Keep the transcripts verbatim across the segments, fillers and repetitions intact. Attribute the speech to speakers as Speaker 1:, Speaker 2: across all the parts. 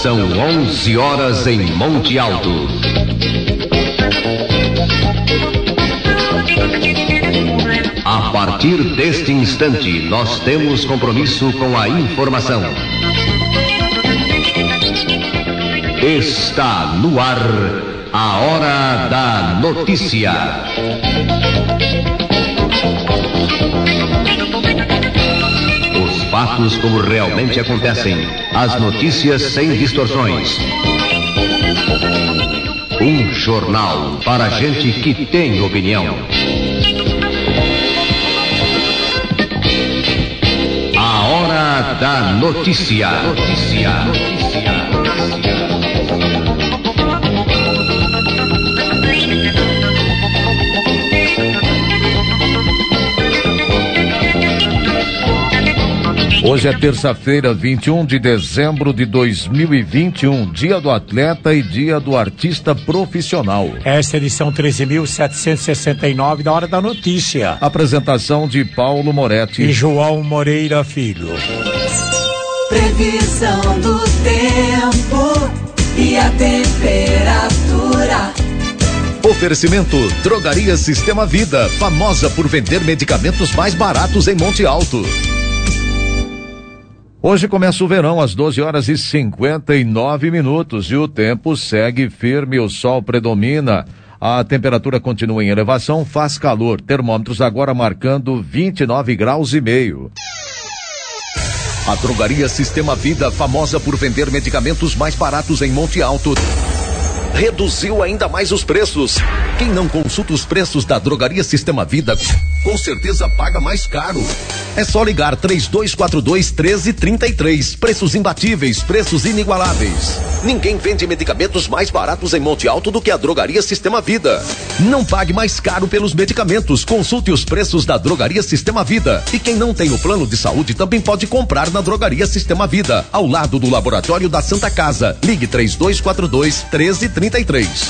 Speaker 1: São onze horas em Monte Alto. A partir deste instante, nós temos compromisso com a informação. Está no ar a Hora da Notícia. Os fatos como realmente acontecem. As notícias sem distorções. Um jornal para gente que tem opinião. A Hora da Notícia. Notícia. Notícia.
Speaker 2: Hoje é terça-feira, vinte e um de dezembro de dois mil e vinte e um, dia do atleta e dia do artista profissional.
Speaker 3: Esta é a edição treze mil setecentos e sessenta e nove da Hora da Notícia.
Speaker 2: Apresentação de Paulo Moretti
Speaker 3: e João Moreira Filho.
Speaker 4: Previsão do tempo e a temperatura.
Speaker 2: Oferecimento Drogaria Sistema Vida, famosa por vender medicamentos mais baratos em Monte Alto. Hoje começa o verão às doze horas e cinquenta e nove minutos e o tempo segue firme, o sol predomina. A temperatura continua em elevação, faz calor. Termômetros agora marcando vinte e nove graus e meio. A Drogaria Sistema Vida, famosa por vender medicamentos mais baratos em Monte Alto, reduziu ainda mais os preços. Quem não consulta os preços da Drogaria Sistema Vida, com certeza paga mais caro. É só ligar três dois quatro dois, um três três três. Preços imbatíveis, preços inigualáveis. Ninguém vende medicamentos mais baratos em Monte Alto do que a Drogaria Sistema Vida. Não pague mais caro pelos medicamentos. Consulte os preços da Drogaria Sistema Vida. E quem não tem o plano de saúde também pode comprar na Drogaria Sistema Vida, ao lado do Laboratório da Santa Casa. Ligue três dois quatro dois, um três três três.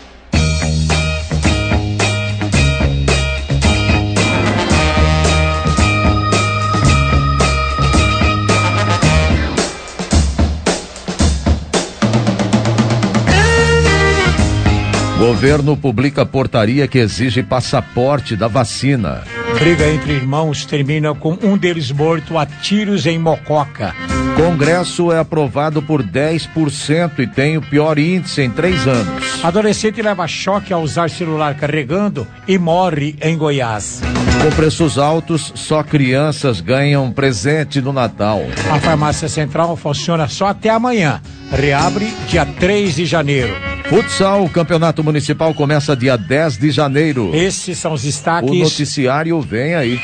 Speaker 2: Governo publica portaria que exige passaporte da vacina.
Speaker 3: Briga entre irmãos termina com um deles morto a tiros em Mococa.
Speaker 2: Congresso é aprovado por dez por cento e tem o pior índice em três anos.
Speaker 3: Adolescente leva choque ao usar celular carregando e morre em Goiás.
Speaker 2: Com preços altos, só crianças ganham presente no Natal.
Speaker 3: A farmácia central funciona só até amanhã. Reabre dia três de janeiro.
Speaker 2: Futsal, o campeonato municipal começa dia dez de janeiro.
Speaker 3: Esses são os destaques.
Speaker 2: O noticiário vem aí.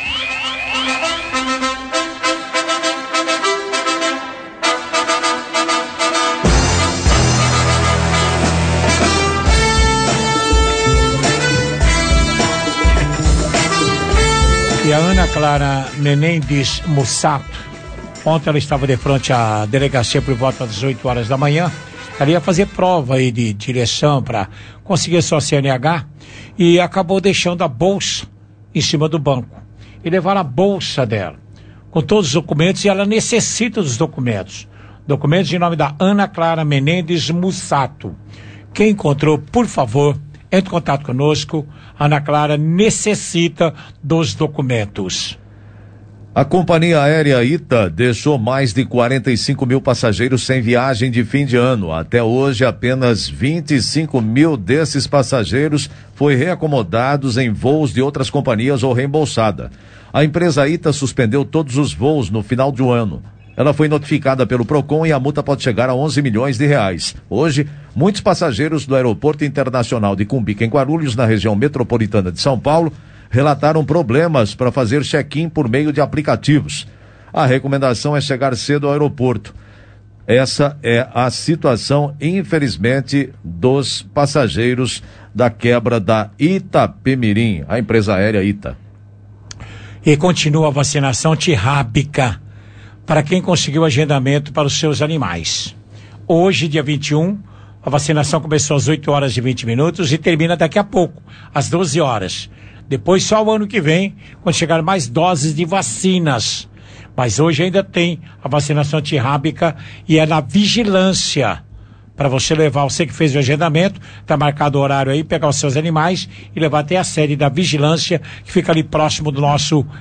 Speaker 3: E a Ana Clara Menendez Mussato, ontem ela estava de frente à delegacia por volta das oito horas da manhã. Ela ia fazer prova aí de direção para conseguir sua C N H e acabou deixando a bolsa em cima do banco. E levaram a bolsa dela com todos os documentos e ela necessita dos documentos. Documentos em nome da Ana Clara Menendez Mussato. Quem encontrou, por favor, entre em contato conosco. Ana Clara necessita dos documentos.
Speaker 2: A companhia aérea Ita deixou mais de quarenta e cinco mil passageiros sem viagem de fim de ano. Até hoje, apenas vinte e cinco mil desses passageiros foram reacomodados em voos de outras companhias ou reembolsada. A empresa Ita suspendeu todos os voos no final do ano. Ela foi notificada pelo Procon e a multa pode chegar a onze milhões de reais. Hoje, muitos passageiros do Aeroporto Internacional de Cumbica, em Guarulhos, na região metropolitana de São Paulo, relataram problemas para fazer check-in por meio de aplicativos. A recomendação é chegar cedo ao aeroporto. Essa é a situação, infelizmente, dos passageiros da quebra da Itapemirim, a empresa aérea Ita.
Speaker 3: E continua a vacinação antirrábica para quem conseguiu agendamento para os seus animais. Hoje, dia vinte e um, a vacinação começou às oito horas e vinte minutos e termina daqui a pouco, às doze horas. Depois só o ano que vem, quando chegar mais doses de vacinas. Mas hoje ainda tem a vacinação antirrábica e é na vigilância. Para você levar, você que fez o agendamento, está marcado o horário aí, pegar os seus animais e levar até a sede da vigilância, que fica ali próximo do nosso uh,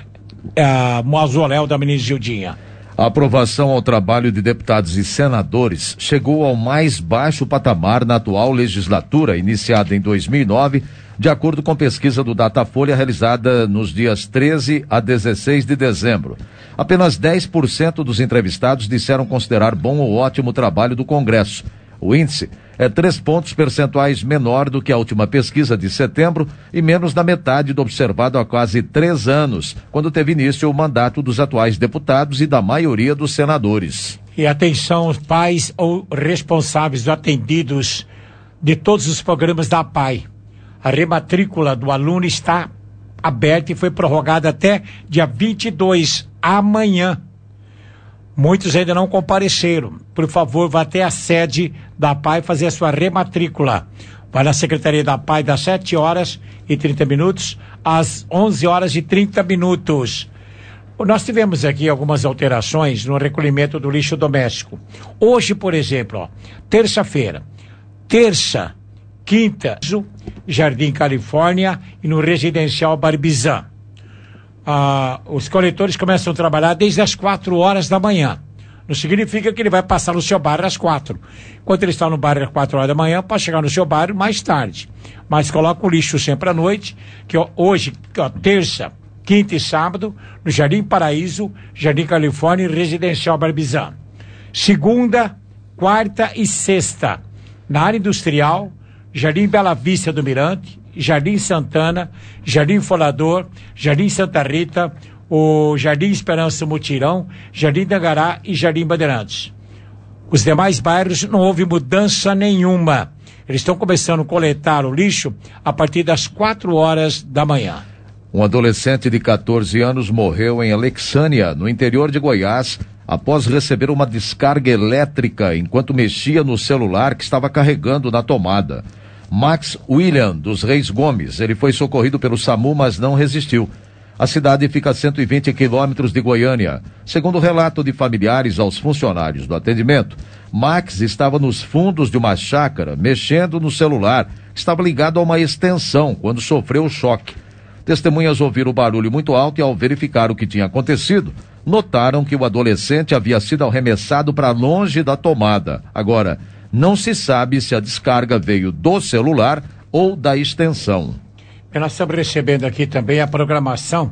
Speaker 3: mausoléu da Menina Gildinha.
Speaker 2: A aprovação ao trabalho de deputados e senadores chegou ao mais baixo patamar na atual legislatura, iniciada em dois mil e nove, de acordo com pesquisa do Datafolha realizada nos dias treze a dezesseis de dezembro. Apenas dez por cento dos entrevistados disseram considerar bom ou ótimo o trabalho do Congresso. O índice é três pontos percentuais menor do que a última pesquisa de setembro e menos da metade do observado há quase três anos, quando teve início o mandato dos atuais deputados e da maioria dos senadores.
Speaker 3: E atenção, pais ou responsáveis ou atendidos de todos os programas da A P A I. A rematrícula do aluno está aberta e foi prorrogada até dia vinte e dois, amanhã. Muitos ainda não compareceram. Por favor, vá até a sede da A P A I fazer a sua rematrícula. Vai na Secretaria da A P A I das sete horas e trinta minutos às onze horas e trinta minutos. Nós tivemos aqui algumas alterações no recolhimento do lixo doméstico. Hoje, por exemplo, ó, terça-feira, terça, quinta, Jardim Califórnia e no Residencial Barbizan. Ah, os coletores começam a trabalhar desde as quatro horas da manhã. Não significa que ele vai passar no seu bairro às quatro. Enquanto ele está no bairro às quatro horas da manhã, pode chegar no seu bairro mais tarde. Mas coloca o lixo sempre à noite, que ó, hoje, ó, terça, quinta e sábado, no Jardim Paraíso, Jardim Califórnia e Residencial Barbizan. Segunda, quarta e sexta, na área industrial, Jardim Bela Vista do Mirante, Jardim Santana, Jardim Folador, Jardim Santa Rita, o Jardim Esperança Mutirão, Jardim Dangará e Jardim Bandeirantes. Os demais bairros não houve mudança nenhuma. Eles estão começando a coletar o lixo a partir das quatro horas da manhã.
Speaker 2: Um adolescente de catorze anos morreu em Alexânia, no interior de Goiás, após receber uma descarga elétrica enquanto mexia no celular que estava carregando na tomada. Max William dos Reis Gomes, ele foi socorrido pelo SAMU, mas não resistiu. A cidade fica a cento e vinte quilômetros de Goiânia. Segundo o relato de familiares aos funcionários do atendimento, Max estava nos fundos de uma chácara, mexendo no celular, estava ligado a uma extensão quando sofreu o choque. Testemunhas ouviram o barulho muito alto e, ao verificar o que tinha acontecido, notaram que o adolescente havia sido arremessado para longe da tomada. Agora, não se sabe se a descarga veio do celular ou da extensão.
Speaker 3: E nós estamos recebendo aqui também a programação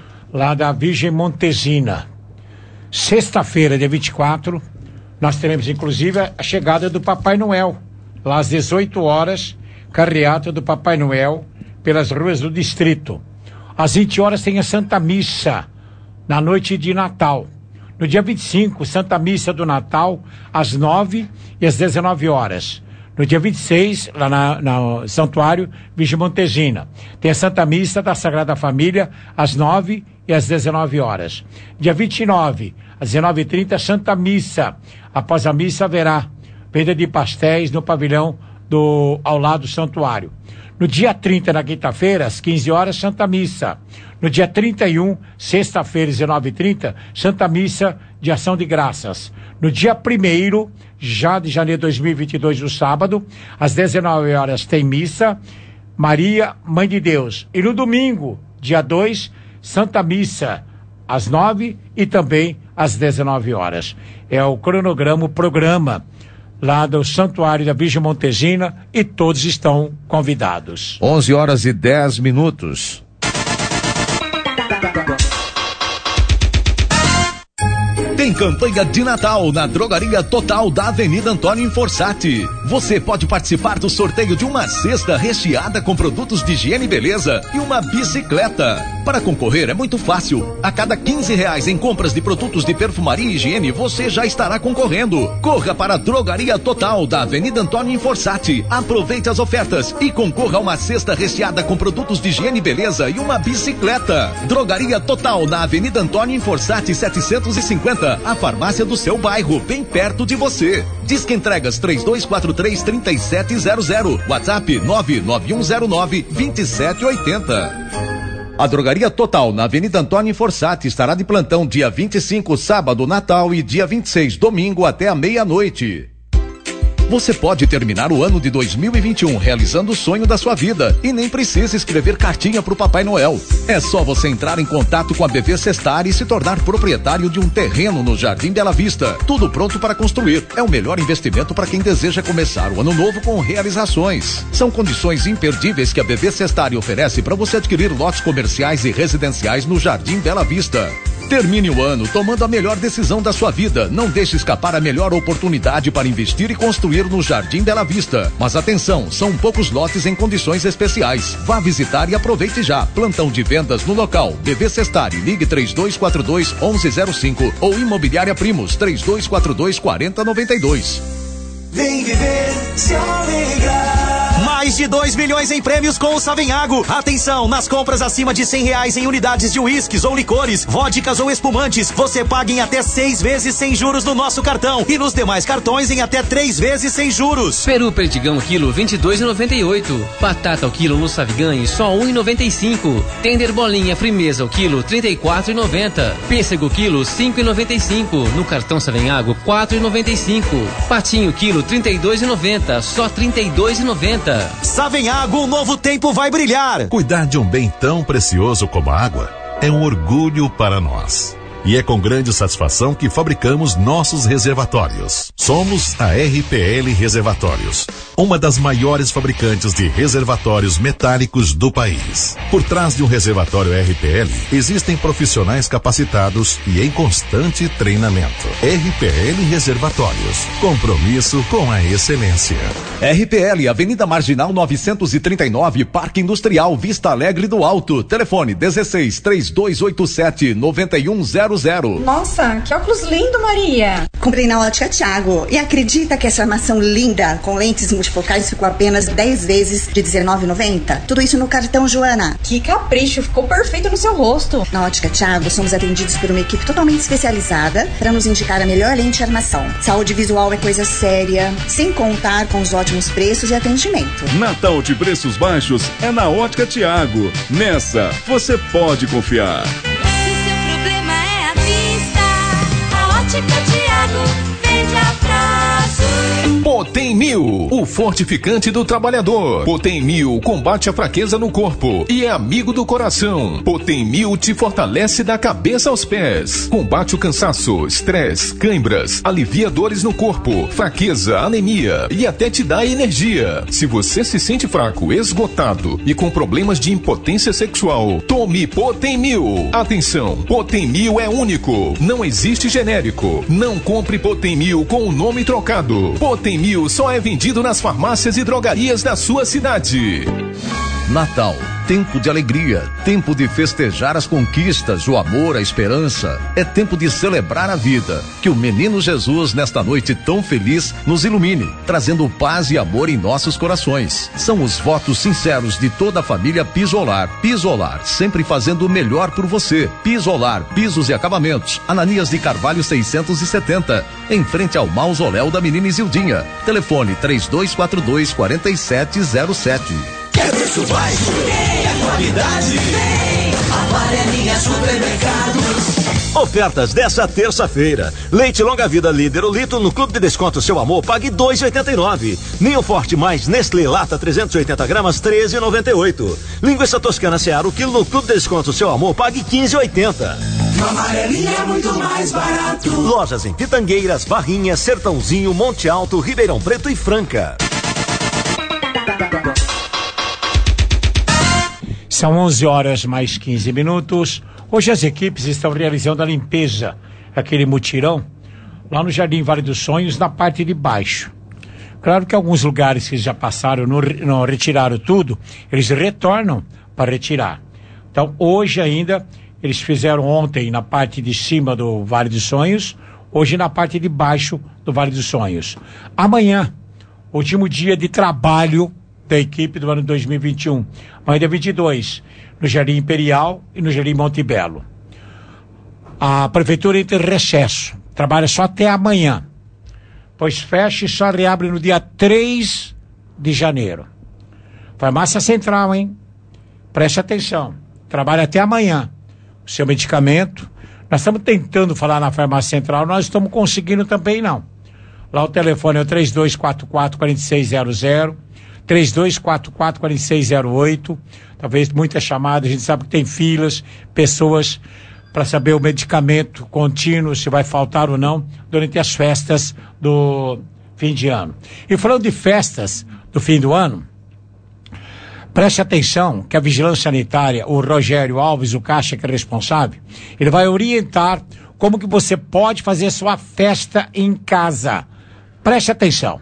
Speaker 3: lá da Virgem Montesina. Sexta-feira, dia vinte e quatro, nós teremos inclusive a chegada do Papai Noel. Lá às dezoito horas, carreata do Papai Noel pelas ruas do distrito. Às vinte horas tem a Santa Missa, na noite de Natal. No dia vinte e cinco, Santa Missa do Natal, às nove e às dezenove horas. No dia vinte e seis, lá na, no Santuário Virgem Montesina, tem a Santa Missa da Sagrada Família, às nove e às dezenove horas. Dia vinte e nove, às dezenove e trinta, Santa Missa. Após a missa haverá venda de pastéis no pavilhão do, ao lado do Santuário. No dia trinta, na quinta-feira, às quinze horas, Santa Missa. No dia trinta e um, sexta-feira, às dezenove e trinta, Santa Missa de Ação de Graças. No dia primeiro, já de janeiro de dois mil e vinte e dois, no sábado, às dezenove horas, tem missa, Maria, Mãe de Deus. E no domingo, dia dois, Santa Missa, às nove e também às dezenove horas. É o cronograma, o programa lá do Santuário da Virgem Montesina, e todos estão convidados.
Speaker 2: onze horas e dez minutos.
Speaker 5: Tem campanha de Natal na Drogaria Total da Avenida Antônio Inforsati. Você pode participar do sorteio de uma cesta recheada com produtos de higiene e beleza e uma bicicleta. Para concorrer é muito fácil. A cada quinze reais em compras de produtos de perfumaria e higiene, você já estará concorrendo. Corra para a Drogaria Total da Avenida Antônio Inforsati. Aproveite as ofertas e concorra a uma cesta recheada com produtos de higiene e beleza e uma bicicleta. Drogaria Total na Avenida Antônio Inforsati setecentos e cinquenta. A farmácia do seu bairro, bem perto de você. Disque entregas três dois quatro três, três sete zero zero. WhatsApp nove nove um zero nove, dois sete oito zero.
Speaker 2: A Drogaria Total, na Avenida Antônio Fossati, estará de plantão dia vinte e cinco, sábado, Natal, e dia vinte e seis, domingo, até a meia-noite. Você pode terminar o ano de dois mil e vinte e um realizando o sonho da sua vida e nem precisa escrever cartinha pro Papai Noel. É só você entrar em contato com a B V Sestar e se tornar proprietário de um terreno no Jardim Bela Vista. Tudo pronto para construir. É o melhor investimento para quem deseja começar o ano novo com realizações. São condições imperdíveis que a B V Sestar oferece para você adquirir lotes comerciais e residenciais no Jardim Bela Vista. Termine o ano tomando a melhor decisão da sua vida. Não deixe escapar a melhor oportunidade para investir e construir no Jardim Bela Vista. Mas atenção, são poucos lotes em condições especiais. Vá visitar e aproveite já. Plantão de vendas no local. B V Sestari, ligue três dois quatro dois, onze zero cinco ou Imobiliária Primos, três dois quatro dois, quatro zero nove dois.
Speaker 6: Vem viver, se alegrar. Mais de dois milhões em prêmios com o Savenhago. Atenção, nas compras acima de cem reais em unidades de uísques ou licores, vodkas ou espumantes, você paga em até seis vezes sem juros no nosso cartão e nos demais cartões em até três vezes sem juros.
Speaker 7: Peru perdigão quilo vinte e dois reais e noventa e oito centavos. Batata ao quilo no Saviganhe só um real e noventa e cinco centavos. Tender bolinha frimeza ao quilo trinta e quatro reais e noventa centavos. Pêssego quilo cinco reais e noventa e cinco centavos. No cartão Savenhago quatro reais e noventa e cinco centavos. Patinho quilo trinta e dois reais e noventa centavos. Só trinta e dois reais e noventa centavos.
Speaker 6: Savenhago, um novo tempo vai brilhar.
Speaker 8: Cuidar de um bem tão precioso como a água é um orgulho para nós. E é com grande satisfação que fabricamos nossos reservatórios. Somos a R P L Reservatórios, uma das maiores fabricantes de reservatórios metálicos do país. Por trás de um reservatório R P L, existem profissionais capacitados e em constante treinamento. R P L Reservatórios, compromisso com a excelência.
Speaker 2: R P L, Avenida Marginal novecentos e trinta e nove, Parque Industrial, Vista Alegre do Alto. Telefone dezesseis, três dois oito sete, nove um zero zero.
Speaker 9: Nossa, que óculos lindo, Maria!
Speaker 10: Comprei na Ótica Thiago e acredita que essa armação linda com lentes multifocais ficou apenas dez vezes de dezenove reais e noventa centavos? Tudo isso no cartão, Joana.
Speaker 9: Que capricho, ficou perfeito no seu rosto.
Speaker 10: Na Ótica Thiago, somos atendidos por uma equipe totalmente especializada para nos indicar a melhor lente de armação. Saúde visual é coisa séria, sem contar com os ótimos preços e atendimento.
Speaker 11: Natal de preços baixos é na Ótica Thiago. Nessa, você pode confiar.
Speaker 4: Ótica Thiago, vende a prazo.
Speaker 5: Potem Mil, o fortificante do trabalhador. Potem Mil combate a fraqueza no corpo e é amigo do coração. Potem Mil te fortalece da cabeça aos pés. Combate o cansaço, estresse, cãibras, alivia dores no corpo, fraqueza, anemia e até te dá energia. Se você se sente fraco, esgotado e com problemas de impotência sexual, tome Potem Mil. Atenção, Potem Mil é único, não existe genérico. Não compre Potem Mil com o nome trocado. Potem Mil só é vendido nas farmácias e drogarias da sua cidade.
Speaker 2: Natal, tempo de alegria, tempo de festejar as conquistas, o amor, a esperança. É tempo de celebrar a vida. Que o menino Jesus, nesta noite tão feliz, nos ilumine, trazendo paz e amor em nossos corações. São os votos sinceros de toda a família Pisolar. Pisolar, sempre fazendo o melhor por você. Pisolar, pisos e acabamentos. Ananias de Carvalho seiscentos e setenta, em frente ao mausoléu da menina Isildinha. Telefone três dois quatro dois, quatro sete zero sete.
Speaker 6: Quer preço baixo? Tem a qualidade. Tem Amarelinha Supermercados. Ofertas dessa terça-feira. Leite longa vida líder o litro no Clube de Desconto Seu Amor, pague dois reais e oitenta e nove centavos. Ninho Forte mais Nestlé Lata trezentos e oitenta gramas, treze reais e noventa e oito centavos. Linguiça Toscana Seara o quilo no Clube de Desconto Seu Amor, pague quinze reais e oitenta centavos.
Speaker 4: Amarelinha é muito mais barato.
Speaker 6: Lojas em Pitangueiras, Barrinha, Sertãozinho, Monte Alto, Ribeirão Preto e Franca.
Speaker 3: São onze horas mais quinze minutos. Hoje as equipes estão realizando a limpeza, aquele mutirão, lá no Jardim Vale dos Sonhos, na parte de baixo. Claro que alguns lugares que já passaram, não, não retiraram tudo, eles retornam para retirar. Então, hoje ainda, eles fizeram ontem na parte de cima do Vale dos Sonhos, hoje na parte de baixo do Vale dos Sonhos. Amanhã, último dia de trabalho da equipe do ano dois mil e vinte e um. Amanhã, dia vinte e dois, no Jardim Imperial e no Jardim Monte Belo. A prefeitura entra em recesso, trabalha só até amanhã, pois fecha e só reabre no dia três de janeiro. Farmácia Central, hein? Preste atenção. trabalha até amanhã. O seu medicamento, nós estamos tentando falar na farmácia central, nós estamos conseguindo também não. Lá o telefone é o três dois quatro quatro, quatro seis zero zero, três dois quatro quatro, quatro seis zero oito, talvez muitas chamadas, a gente sabe que tem filas, pessoas para saber o medicamento contínuo, se vai faltar ou não, durante as festas do fim de ano. E falando de festas do fim do ano, preste atenção que a Vigilância Sanitária, o Rogério Alves, o caixa que é responsável, ele vai orientar como que você pode fazer sua festa em casa. Preste atenção.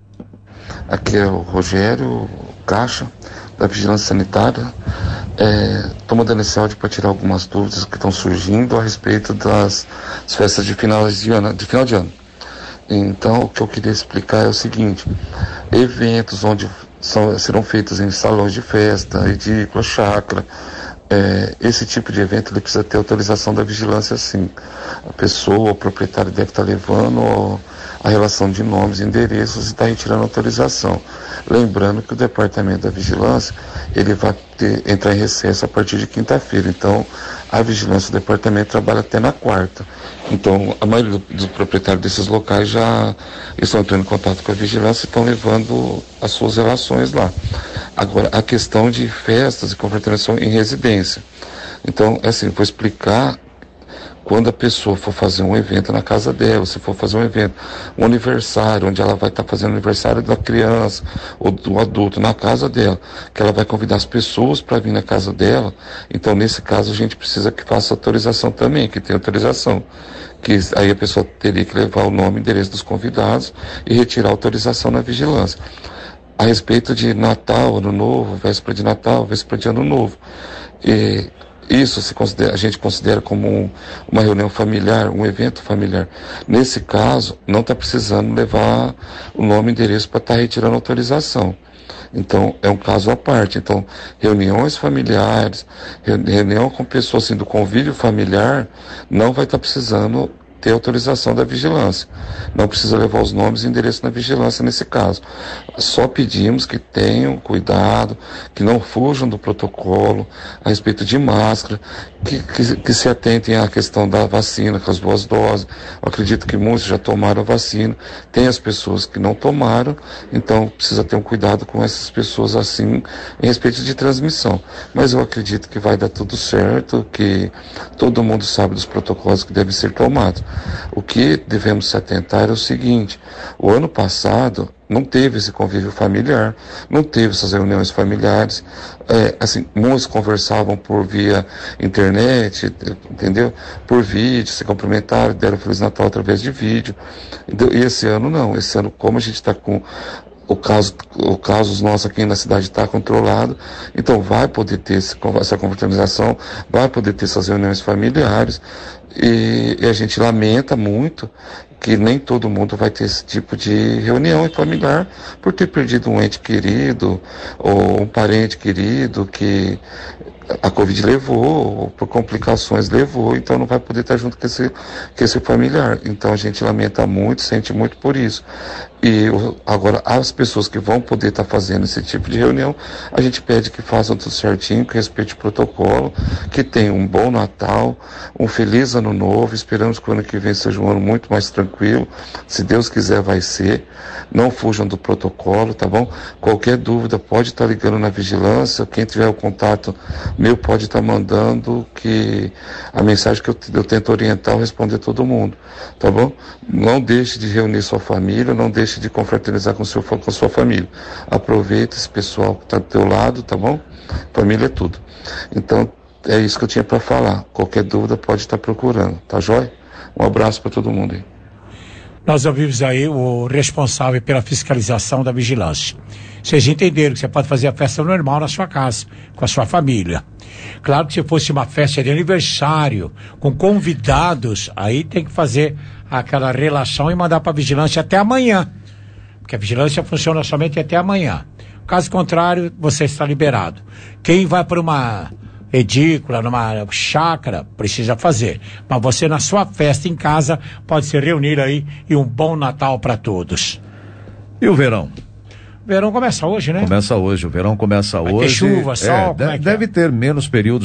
Speaker 12: Aqui é o Rogério, o caixa da Vigilância Sanitária. Estou é, mandando esse áudio para tirar algumas dúvidas que estão surgindo a respeito das, das festas de final de ano, de final de ano. Então, o que eu queria explicar é o seguinte: eventos onde são, serão feitos em salões de festa, edícula, chácara, é, esse tipo de evento ele precisa ter autorização da vigilância, sim. A pessoa, o proprietário deve estar levando a relação de nomes e endereços e está retirando autorização. Lembrando que o departamento da vigilância ele vai ter, entrar em recesso a partir de quinta-feira. Então, a vigilância do departamento trabalha até na quarta. Então, a maioria dos do proprietários desses locais já estão entrando em contato com a vigilância e estão levando as suas relações lá. Agora, a questão de festas e confraternização em residência. Então, é assim, vou explicar. Quando a pessoa for fazer um evento na casa dela, se for fazer um evento, um aniversário, onde ela vai estar tá fazendo aniversário da criança ou do adulto na casa dela, que ela vai convidar as pessoas para vir na casa dela, então nesse caso a gente precisa que faça autorização também, que tenha autorização. Que aí a pessoa teria que levar o nome e endereço dos convidados e retirar a autorização na vigilância. A respeito de Natal, Ano Novo, véspera de Natal, véspera de Ano Novo, e isso se considera, a gente considera como um, uma reunião familiar, um evento familiar. Nesse caso, não está precisando levar o nome e endereço para estar tá retirando autorização. Então, é um caso à parte. Então, reuniões familiares, reunião com pessoas assim, do convívio familiar, não vai estar tá precisando ter autorização da vigilância. Não precisa levar os nomes e endereços na vigilância nesse caso. Só pedimos que tenham cuidado, que não fujam do protocolo a respeito de máscara, que, que, que se atentem à questão da vacina, com as duas doses. Eu acredito que muitos já tomaram a vacina, tem as pessoas que não tomaram, então precisa ter um cuidado com essas pessoas assim, em respeito de transmissão. Mas eu acredito que vai dar tudo certo, que todo mundo sabe dos protocolos que devem ser tomados. O que devemos se atentar é o seguinte: o ano passado não teve esse convívio familiar, não teve essas reuniões familiares, é, assim, muitos conversavam por via internet, entendeu? Por vídeo, se cumprimentaram, deram Feliz Natal através de vídeo. E esse ano não, esse ano como a gente está com o caso, o caso nosso aqui na cidade está controlado, então vai poder ter esse, essa confraternização, vai poder ter essas reuniões familiares, e, e a gente lamenta muito que nem todo mundo vai ter esse tipo de reunião familiar por ter perdido um ente querido ou um parente querido que a Covid levou, ou por complicações levou, então não vai poder estar junto com esse, com esse familiar. Então a gente lamenta muito, sente muito por isso. E agora, as pessoas que vão poder estar fazendo esse tipo de reunião, a gente pede que façam tudo certinho, que respeite o protocolo, que tenham um bom Natal, um feliz Ano Novo. Esperamos que o ano que vem seja um ano muito mais tranquilo. Se Deus quiser, vai ser. Não fujam do protocolo, tá bom? Qualquer dúvida, pode estar ligando na vigilância. Quem tiver o contato meu pode estar mandando, que a mensagem que eu, eu tento orientar, eu responder todo mundo, tá bom? Não deixe de reunir sua família, não deixe de confraternizar com, seu, com sua família. Aproveita esse pessoal que está do teu lado, tá bom? Família é tudo. Então, é isso que eu tinha para falar. Qualquer dúvida pode estar procurando, tá jóia? Um abraço para todo mundo aí.
Speaker 3: Nós ouvimos aí o responsável pela fiscalização da vigilância. Vocês entenderam que você pode fazer a festa normal na sua casa, com a sua família. Claro que se fosse uma festa de aniversário, com convidados, aí tem que fazer aquela relação e mandar para a vigilância até amanhã. Porque a vigilância funciona somente até amanhã. Caso contrário, você está liberado. Quem vai para uma edícula, numa chácara, precisa fazer. Mas você, na sua festa em casa, pode se reunir aí, e um bom Natal para todos.
Speaker 2: E o verão?
Speaker 3: O verão começa hoje, né?
Speaker 2: Começa hoje, o verão começa
Speaker 3: vai
Speaker 2: hoje.
Speaker 3: Ter chuva, sol,
Speaker 2: é,
Speaker 3: como
Speaker 2: deve,
Speaker 3: é que
Speaker 2: deve
Speaker 3: é?
Speaker 2: ter menos períodos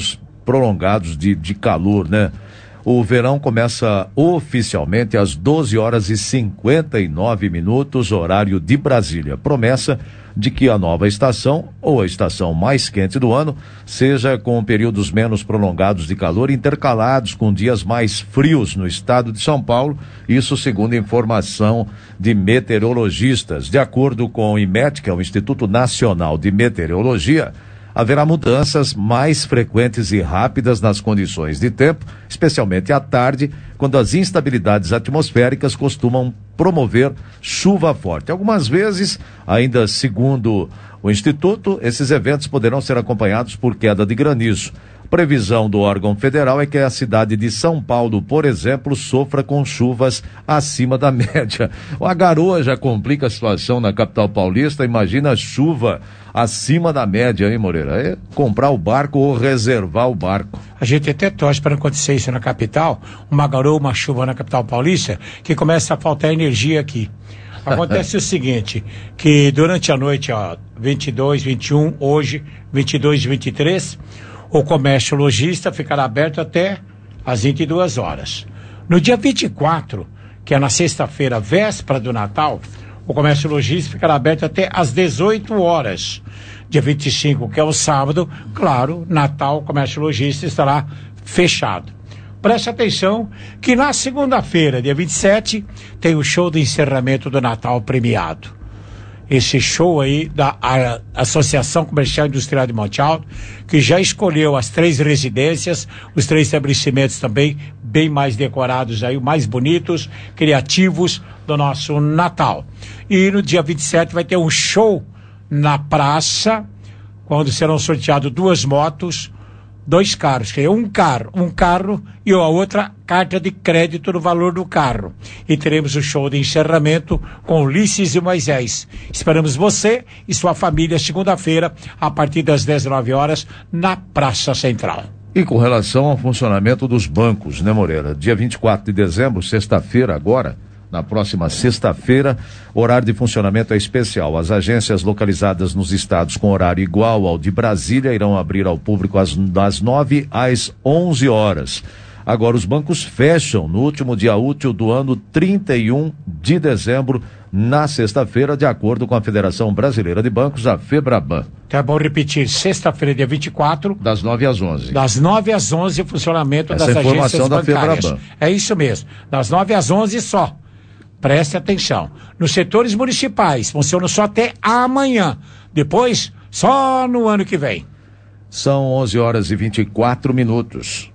Speaker 2: prolongados de, de calor, né? O verão começa oficialmente às doze horas e cinquenta e nove minutos, horário de Brasília. Promessa de que a nova estação, ou a estação mais quente do ano, seja com períodos menos prolongados de calor, intercalados com dias mais frios no estado de São Paulo, isso segundo informação de meteorologistas. De acordo com o IMET, que é o Instituto Nacional de Meteorologia, haverá mudanças mais frequentes e rápidas nas condições de tempo, especialmente à tarde, quando as instabilidades atmosféricas costumam promover chuva forte. Algumas vezes, ainda segundo o Instituto, esses eventos poderão ser acompanhados por queda de granizo. Previsão do órgão federal é que a cidade de São Paulo, por exemplo, sofra com chuvas acima da média. A garoa já complica a situação na capital paulista, imagina a chuva acima da média, hein, Moreira? É comprar o barco ou reservar o barco.
Speaker 3: A gente até torce para não acontecer isso na capital, uma garoa, uma chuva na capital paulista, que começa a faltar energia aqui. Acontece o seguinte, que durante a noite, ó, vinte e dois, vinte e um, hoje, vinte e dois e vinte e três, o comércio lojista ficará aberto até às vinte e duas horas. No dia vinte e quatro, que é na sexta-feira, véspera do Natal, o comércio lojista ficará aberto até às dezoito horas. Dia vinte e cinco, que é o sábado, claro, Natal, o comércio lojista estará fechado. Preste atenção que na segunda-feira, dia vinte e sete, tem o show de encerramento do Natal premiado. Esse show aí da a, Associação Comercial e Industrial de Monte Alto, que já escolheu as três residências, os três estabelecimentos também bem mais decorados aí, mais bonitos, criativos do nosso Natal. E no dia vinte e sete vai ter um show na praça, quando serão sorteados duas motos, dois carros, que é um carro, um carro e a outra carta de crédito no valor do carro. E teremos o show de encerramento com Ulisses e Moisés. Esperamos você e sua família segunda-feira, a partir das dezenove horas, na Praça Central.
Speaker 2: E com relação ao funcionamento dos bancos, né, Moreira? Dia vinte e quatro de dezembro, sexta-feira agora, na próxima sexta-feira, horário de funcionamento é especial. As agências localizadas nos estados com horário igual ao de Brasília irão abrir ao público às, das nove às onze horas. Agora, os bancos fecham no último dia útil do ano, trinta e um de dezembro, na sexta-feira, de acordo com a Federação Brasileira de Bancos, a FEBRABAN.
Speaker 3: Tá bom repetir, sexta-feira, dia vinte e quatro.
Speaker 2: Das nove às onze.
Speaker 3: Das nove às onze, o funcionamento
Speaker 2: Essa
Speaker 3: das
Speaker 2: informação
Speaker 3: agências
Speaker 2: da
Speaker 3: bancárias.
Speaker 2: FEBRABAN.
Speaker 3: É isso mesmo, das nove às onze só. Preste atenção. Nos setores municipais, funcionam só até amanhã. Depois, só no ano que vem.
Speaker 2: São onze horas e vinte e quatro minutos.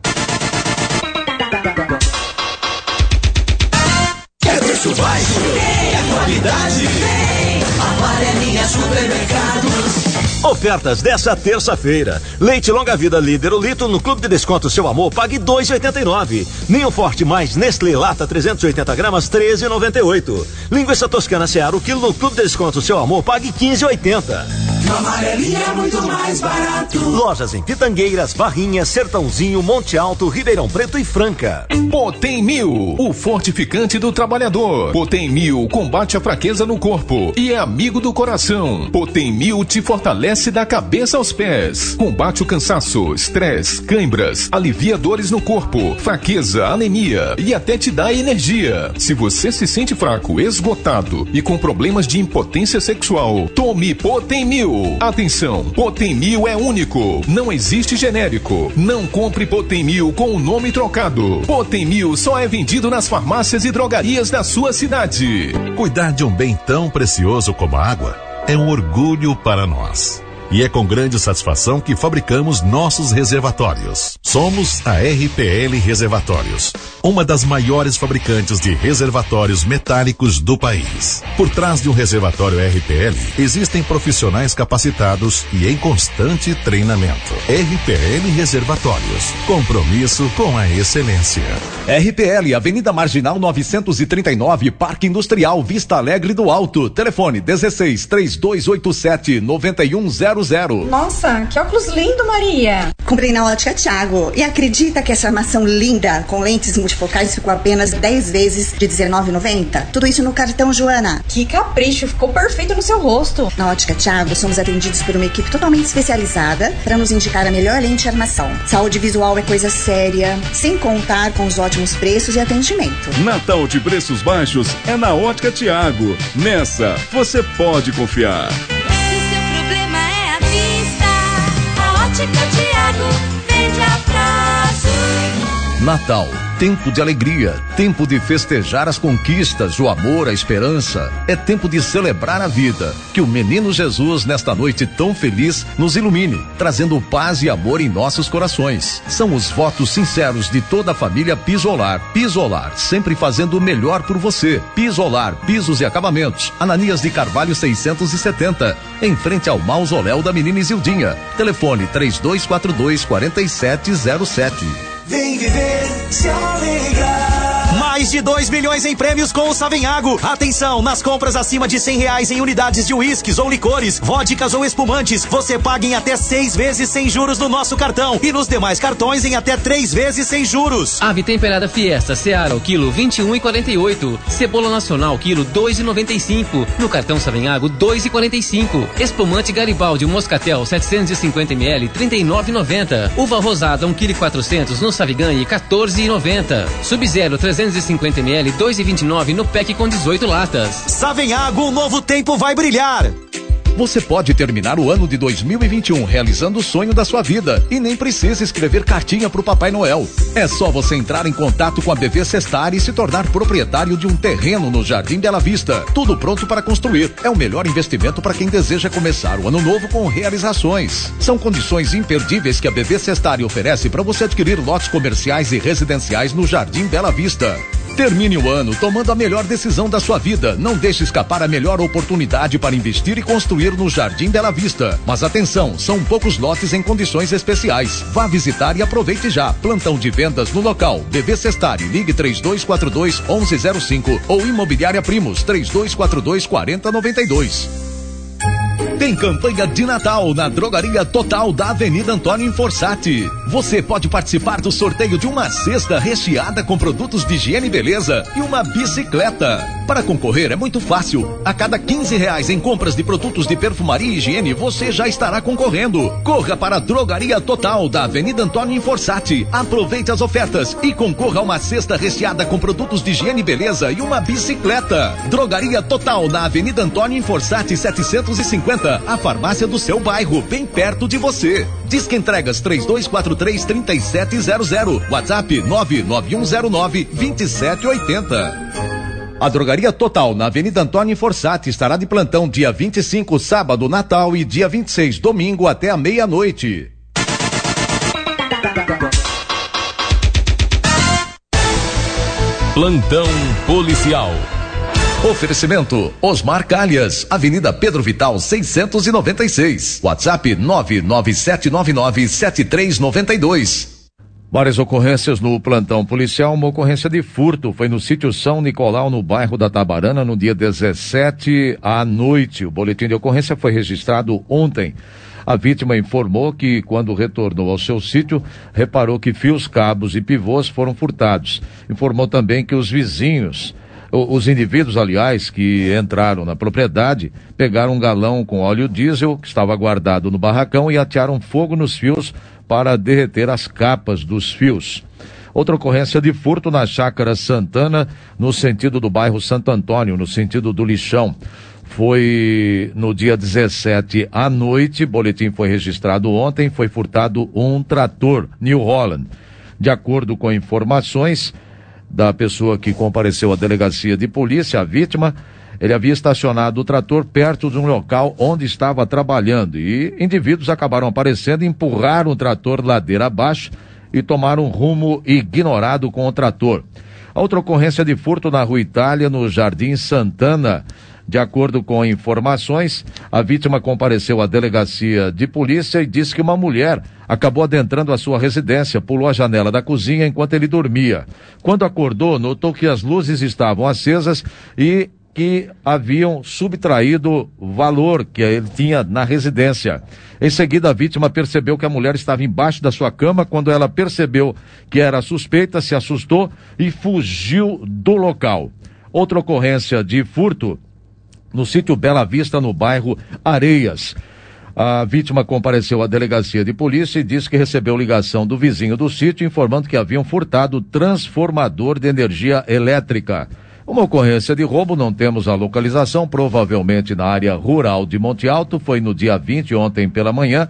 Speaker 6: Quer preço baixo? Tem a qualidade? Tem. Amarelinha Supermercados. Ofertas dessa terça-feira. Leite longa vida líder o litro no Clube de Desconto Seu Amor, pague dois reais e oitenta e nove centavos. Ninho Forte mais Nestlé Lata trezentos e oitenta gramas, treze reais e noventa e oito centavos. Linguiça toscana Seara o quilo no Clube de Desconto Seu Amor, pague quinze reais e oitenta centavos.
Speaker 4: Amarelinha é muito mais barato.
Speaker 6: Lojas em Pitangueiras, Barrinhas, Sertãozinho, Monte Alto, Ribeirão Preto e Franca.
Speaker 13: Potem Mil, o fortificante do trabalhador. Potem Mil combate a fraqueza no corpo e é amigo do coração. Potem Mil te fortalece da cabeça aos pés. Combate o cansaço, estresse, cãibras, alivia dores no corpo, fraqueza, anemia e até te dá energia. Se você se sente fraco, esgotado e com problemas de impotência sexual, tome Potem Mil. Atenção, Potem Mil é único, não existe genérico. Não compre Potem Mil com o nome trocado. Potem Mil só é vendido nas farmácias e drogarias da sua cidade.
Speaker 8: Cuidar de um bem tão precioso como a água é um orgulho para nós. E é com grande satisfação que fabricamos nossos reservatórios. Somos a R P L Reservatórios, uma das maiores fabricantes de reservatórios metálicos do país. Por trás de um reservatório R P L, existem profissionais capacitados e em constante treinamento. R P L Reservatórios, compromisso com a excelência.
Speaker 5: R P L, Avenida Marginal novecentos e trinta e nove, Parque Industrial, Vista Alegre do Alto. Telefone dezesseis, três dois oito sete, nove um zero zero.
Speaker 9: Nossa, que óculos lindo, Maria.
Speaker 10: Comprei na Ótica Thiago. E acredita que essa armação linda com lentes multifocais ficou apenas dez vezes de dezenove reais e noventa centavos? Tudo isso no cartão Joana.
Speaker 9: Que capricho, ficou perfeito no seu rosto.
Speaker 10: Na Ótica Thiago, somos atendidos por uma equipe totalmente especializada para nos indicar a melhor lente de armação. Saúde visual é coisa séria, sem contar com os ótimos preços e atendimento.
Speaker 11: Natal de preços baixos é na Ótica Thiago. Nessa, você pode confiar.
Speaker 14: Se seu problema é a vista, a Ótica Thiago vende a prazo.
Speaker 2: Natal, tempo de alegria, tempo de festejar as conquistas, o amor, a esperança. É tempo de celebrar a vida. Que o menino Jesus, nesta noite tão feliz, nos ilumine, trazendo paz e amor em nossos corações. São os votos sinceros de toda a família Pisolar. Pisolar, sempre fazendo o melhor por você. Pisolar, pisos e acabamentos. Ananias de Carvalho seiscentos e setenta, em frente ao mausoléu da menina Isildinha. Telefone três dois quatro dois, quatro sete zero sete.
Speaker 4: Vem viver, se alegrar.
Speaker 6: Mais de dois milhões em prêmios com o Savenhago. Atenção, nas compras acima de cem reais em unidades de uísques ou licores, vodkas ou espumantes, você paga em até seis vezes sem juros no nosso cartão e nos demais cartões em até três vezes sem juros.
Speaker 7: Ave temperada Fiesta Seara, o quilo vinte e um e quarenta e oito. Cebola nacional, quilo dois e noventa e cinco. No cartão Savenhago, dois e quarenta e cinco. Espumante Garibaldi Moscatel setecentos e cinquenta mililitros, trinta e nove e noventa. Uva rosada, um quilo e quatrocentos no Saviganhe, quatorze e noventa. Sub-Zero trezentos e cinquenta mililitros, dois e vinte e nove no pack com dezoito latas.
Speaker 6: Savenhago, um novo tempo vai brilhar.
Speaker 2: Você pode terminar o ano de dois mil e vinte e um realizando o sonho da sua vida e nem precisa escrever cartinha pro Papai Noel. É só você entrar em contato com a B V Sestar e se tornar proprietário de um terreno no Jardim Bela Vista. Tudo pronto para construir. É o melhor investimento para quem deseja começar o ano novo com realizações. São condições imperdíveis que a B V Sestar oferece para você adquirir lotes comerciais e residenciais no Jardim Bela Vista. Termine o ano tomando a melhor decisão da sua vida. Não deixe escapar a melhor oportunidade para investir e construir no Jardim Bela Vista. Mas atenção, são poucos lotes em condições especiais. Vá visitar e aproveite já. Plantão de vendas no local. B V Sestari, ligue três dois quatro dois, onze zero cinco ou Imobiliária Primos, três dois quatro dois, quatro zero nove dois.
Speaker 5: Tem campanha de Natal na Drogaria Total da Avenida Antônio Inforsati. Você pode participar do sorteio de uma cesta recheada com produtos de higiene e beleza e uma bicicleta. Para concorrer é muito fácil. A cada quinze reais em compras de produtos de perfumaria e higiene, você já estará concorrendo. Corra para a Drogaria Total da Avenida Antônio Inforsati. Aproveite as ofertas e concorra a uma cesta recheada com produtos de higiene e beleza e uma bicicleta. Drogaria Total na Avenida Antônio Inforsati setecentos e cinquenta. A farmácia do seu bairro, bem perto de você. Disque entregas três dois quatro três, três sete zero zero. WhatsApp nove nove um zero nove, dois sete oito zero. A Drogaria Total na Avenida Antônio Inforsati estará de plantão dia vinte e cinco, sábado, Natal, e dia vinte e seis, domingo, até a meia-noite.
Speaker 13: Plantão policial.
Speaker 2: Oferecimento Osmar Calhas, Avenida Pedro Vital seiscentos e noventa e seis. WhatsApp nove nove sete nove nove, sete três nove dois. Várias ocorrências no plantão policial. Uma ocorrência de furto foi no sítio São Nicolau, no bairro da Tabarana, no dia dezessete à noite. O boletim de ocorrência foi registrado ontem. A vítima informou que, quando retornou ao seu sítio, reparou que fios, cabos e pivôs foram furtados. Informou também que os vizinhos, os indivíduos, aliás, que entraram na propriedade, pegaram um galão com óleo diesel que estava guardado no barracão e atearam fogo nos fios para derreter as capas dos fios. Outra ocorrência de furto na Chácara Santana, no sentido do bairro Santo Antônio, no sentido do Lixão. Foi no dia dezessete à noite, boletim foi registrado ontem, foi furtado um trator New Holland. De acordo com informações da pessoa que compareceu à delegacia de polícia, a vítima, ele havia estacionado o trator perto de um local onde estava trabalhando e indivíduos acabaram aparecendo, empurraram o trator ladeira abaixo e tomaram um rumo ignorado com o trator. A outra ocorrência de furto na Rua Itália, no Jardim Santana, De acordo com informações, a vítima compareceu à delegacia de polícia e disse que uma mulher acabou adentrando a sua residência, pulou a janela da cozinha enquanto ele dormia. Quando acordou, notou que as luzes estavam acesas e que haviam subtraído o valor que ele tinha na residência. Em seguida, a vítima percebeu que a mulher estava embaixo da sua cama. Quando ela percebeu que era suspeita, se assustou e fugiu do local. Outra ocorrência de furto no sítio Bela Vista, no bairro Areias. A vítima compareceu à delegacia de polícia e disse que recebeu ligação do vizinho do sítio informando que haviam furtado transformador de energia elétrica. Uma ocorrência de roubo, não temos a localização, provavelmente na área rural de Monte Alto, foi no dia vinte, ontem pela manhã,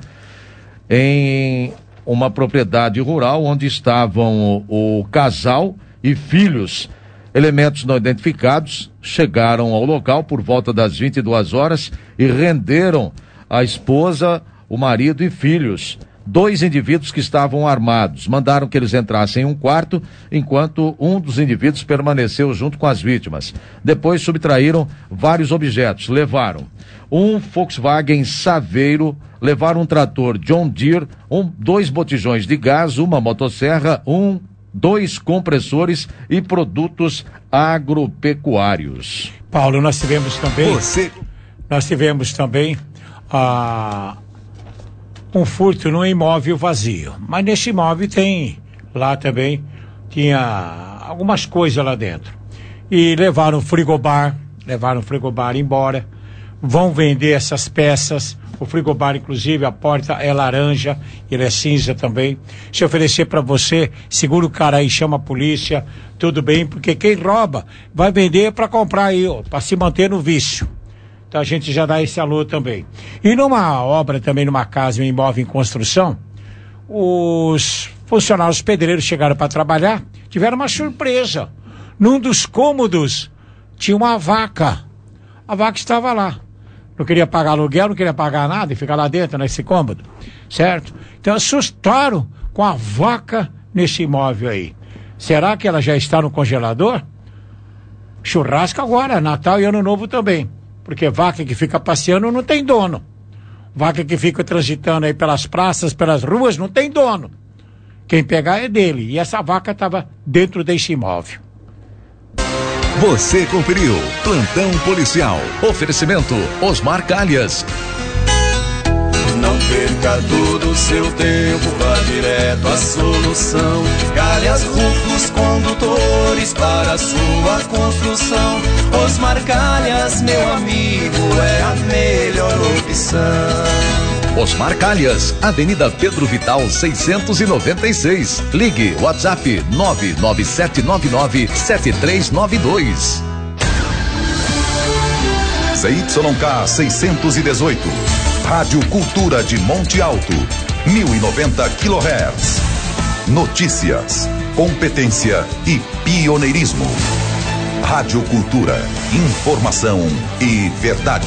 Speaker 2: em uma propriedade rural onde estavam o, o casal e filhos. Elementos não identificados chegaram ao local por volta das vinte e duas horas e renderam a esposa, o marido e filhos. Dois indivíduos que estavam armados mandaram que eles entrassem em um quarto, enquanto um dos indivíduos permaneceu junto com as vítimas. Depois subtraíram vários objetos, levaram um Volkswagen Saveiro, levaram um trator John Deere, um, dois botijões de gás, uma motosserra, um, dois compressores e produtos agropecuários.
Speaker 3: Paulo, nós tivemos também,
Speaker 2: Você...
Speaker 3: nós tivemos também a... um furto num imóvel vazio, mas nesse imóvel tem, lá também, tinha algumas coisas lá dentro, e levaram o frigobar, levaram o frigobar embora, vão vender essas peças, o frigobar inclusive, a porta é laranja, ele é cinza também. Se oferecer para você, segura o cara aí, chama a polícia, tudo bem, porque quem rouba vai vender para comprar aí, para se manter no vício. Então a gente já dá esse alô também. E numa obra também, numa casa, um imóvel em construção, os funcionários pedreiros chegaram para trabalhar, tiveram uma surpresa. Num dos cômodos tinha uma vaca. A vaca estava lá. Não queria pagar aluguel, não queria pagar nada e ficar lá dentro, nesse cômodo, certo? Então assustaram com a vaca nesse imóvel aí. Será que ela já está no congelador? Churrasco agora, Natal e Ano Novo também. Porque vaca que fica passeando não tem dono. Vaca que fica transitando aí pelas praças, pelas ruas, não tem dono. Quem pegar é dele. E essa vaca estava dentro desse imóvel.
Speaker 5: Você conferiu Plantão Policial. Oferecimento Osmar Calhas.
Speaker 4: Não perca todo o seu tempo, vá direto à solução. Calhas Rufos Condutores para a sua construção. Osmar Calhas, meu amigo, é a melhor opção.
Speaker 5: Osmar Calhas, Avenida Pedro Vital seiscentos e noventa e seis. Ligue WhatsApp nove nove sete nove nove sete três nove dois.
Speaker 8: C Y K seiscentos e dezoito. Rádio Cultura de Monte Alto, mil e noventa quilohertz. Notícias, competência e pioneirismo. Rádio Cultura, informação e verdade.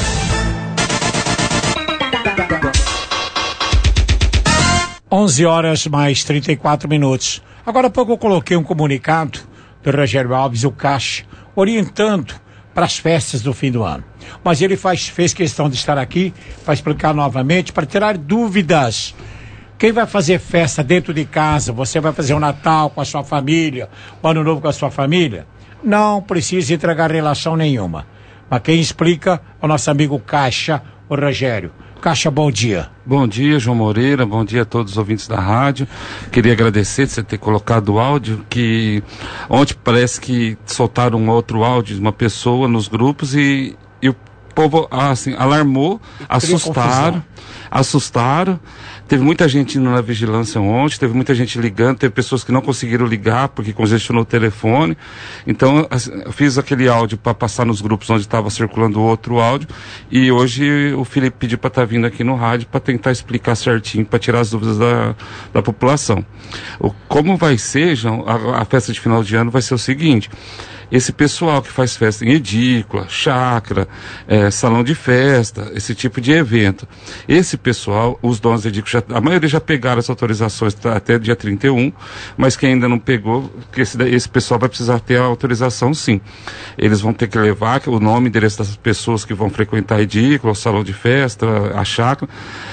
Speaker 3: onze horas mais trinta e quatro minutos. Agora há pouco eu coloquei um comunicado do Rogério Alves, o Caixa, orientando para as festas do fim do ano. Mas ele faz, fez questão de estar aqui para explicar novamente, para tirar dúvidas. Quem vai fazer festa dentro de casa, você vai fazer o Natal com a sua família, o Ano Novo com a sua família, não precisa entregar relação nenhuma. Mas quem explica é o nosso amigo Caixa, o Rogério. Caixa, bom dia.
Speaker 15: Bom dia, João Moreira, bom dia a todos os ouvintes da rádio. Queria agradecer de você ter colocado o áudio, que ontem parece que soltaram um outro áudio de uma pessoa nos grupos e, e o povo assim, alarmou, assustaram, assustaram. Teve muita gente indo na vigilância ontem, teve muita gente ligando, teve pessoas que não conseguiram ligar porque congestionou o telefone. Então, eu fiz aquele áudio para passar nos grupos onde estava circulando o outro áudio. E hoje o Felipe pediu para estar vindo aqui no rádio para tentar explicar certinho, para tirar as dúvidas da, da população. O, como vai ser, João, a, a festa de final de ano vai ser o seguinte. esse pessoal que faz festa em edícula, chácara, é, salão de festa, esse tipo de evento. Esse pessoal, os donos de edícula, já, a maioria já pegaram as autorizações tá, até dia trinta e um, mas quem ainda não pegou, que esse, esse pessoal vai precisar ter a autorização sim. Eles vão ter que levar o nome e endereço das pessoas que vão frequentar a edícula, o salão de festa, a chácara,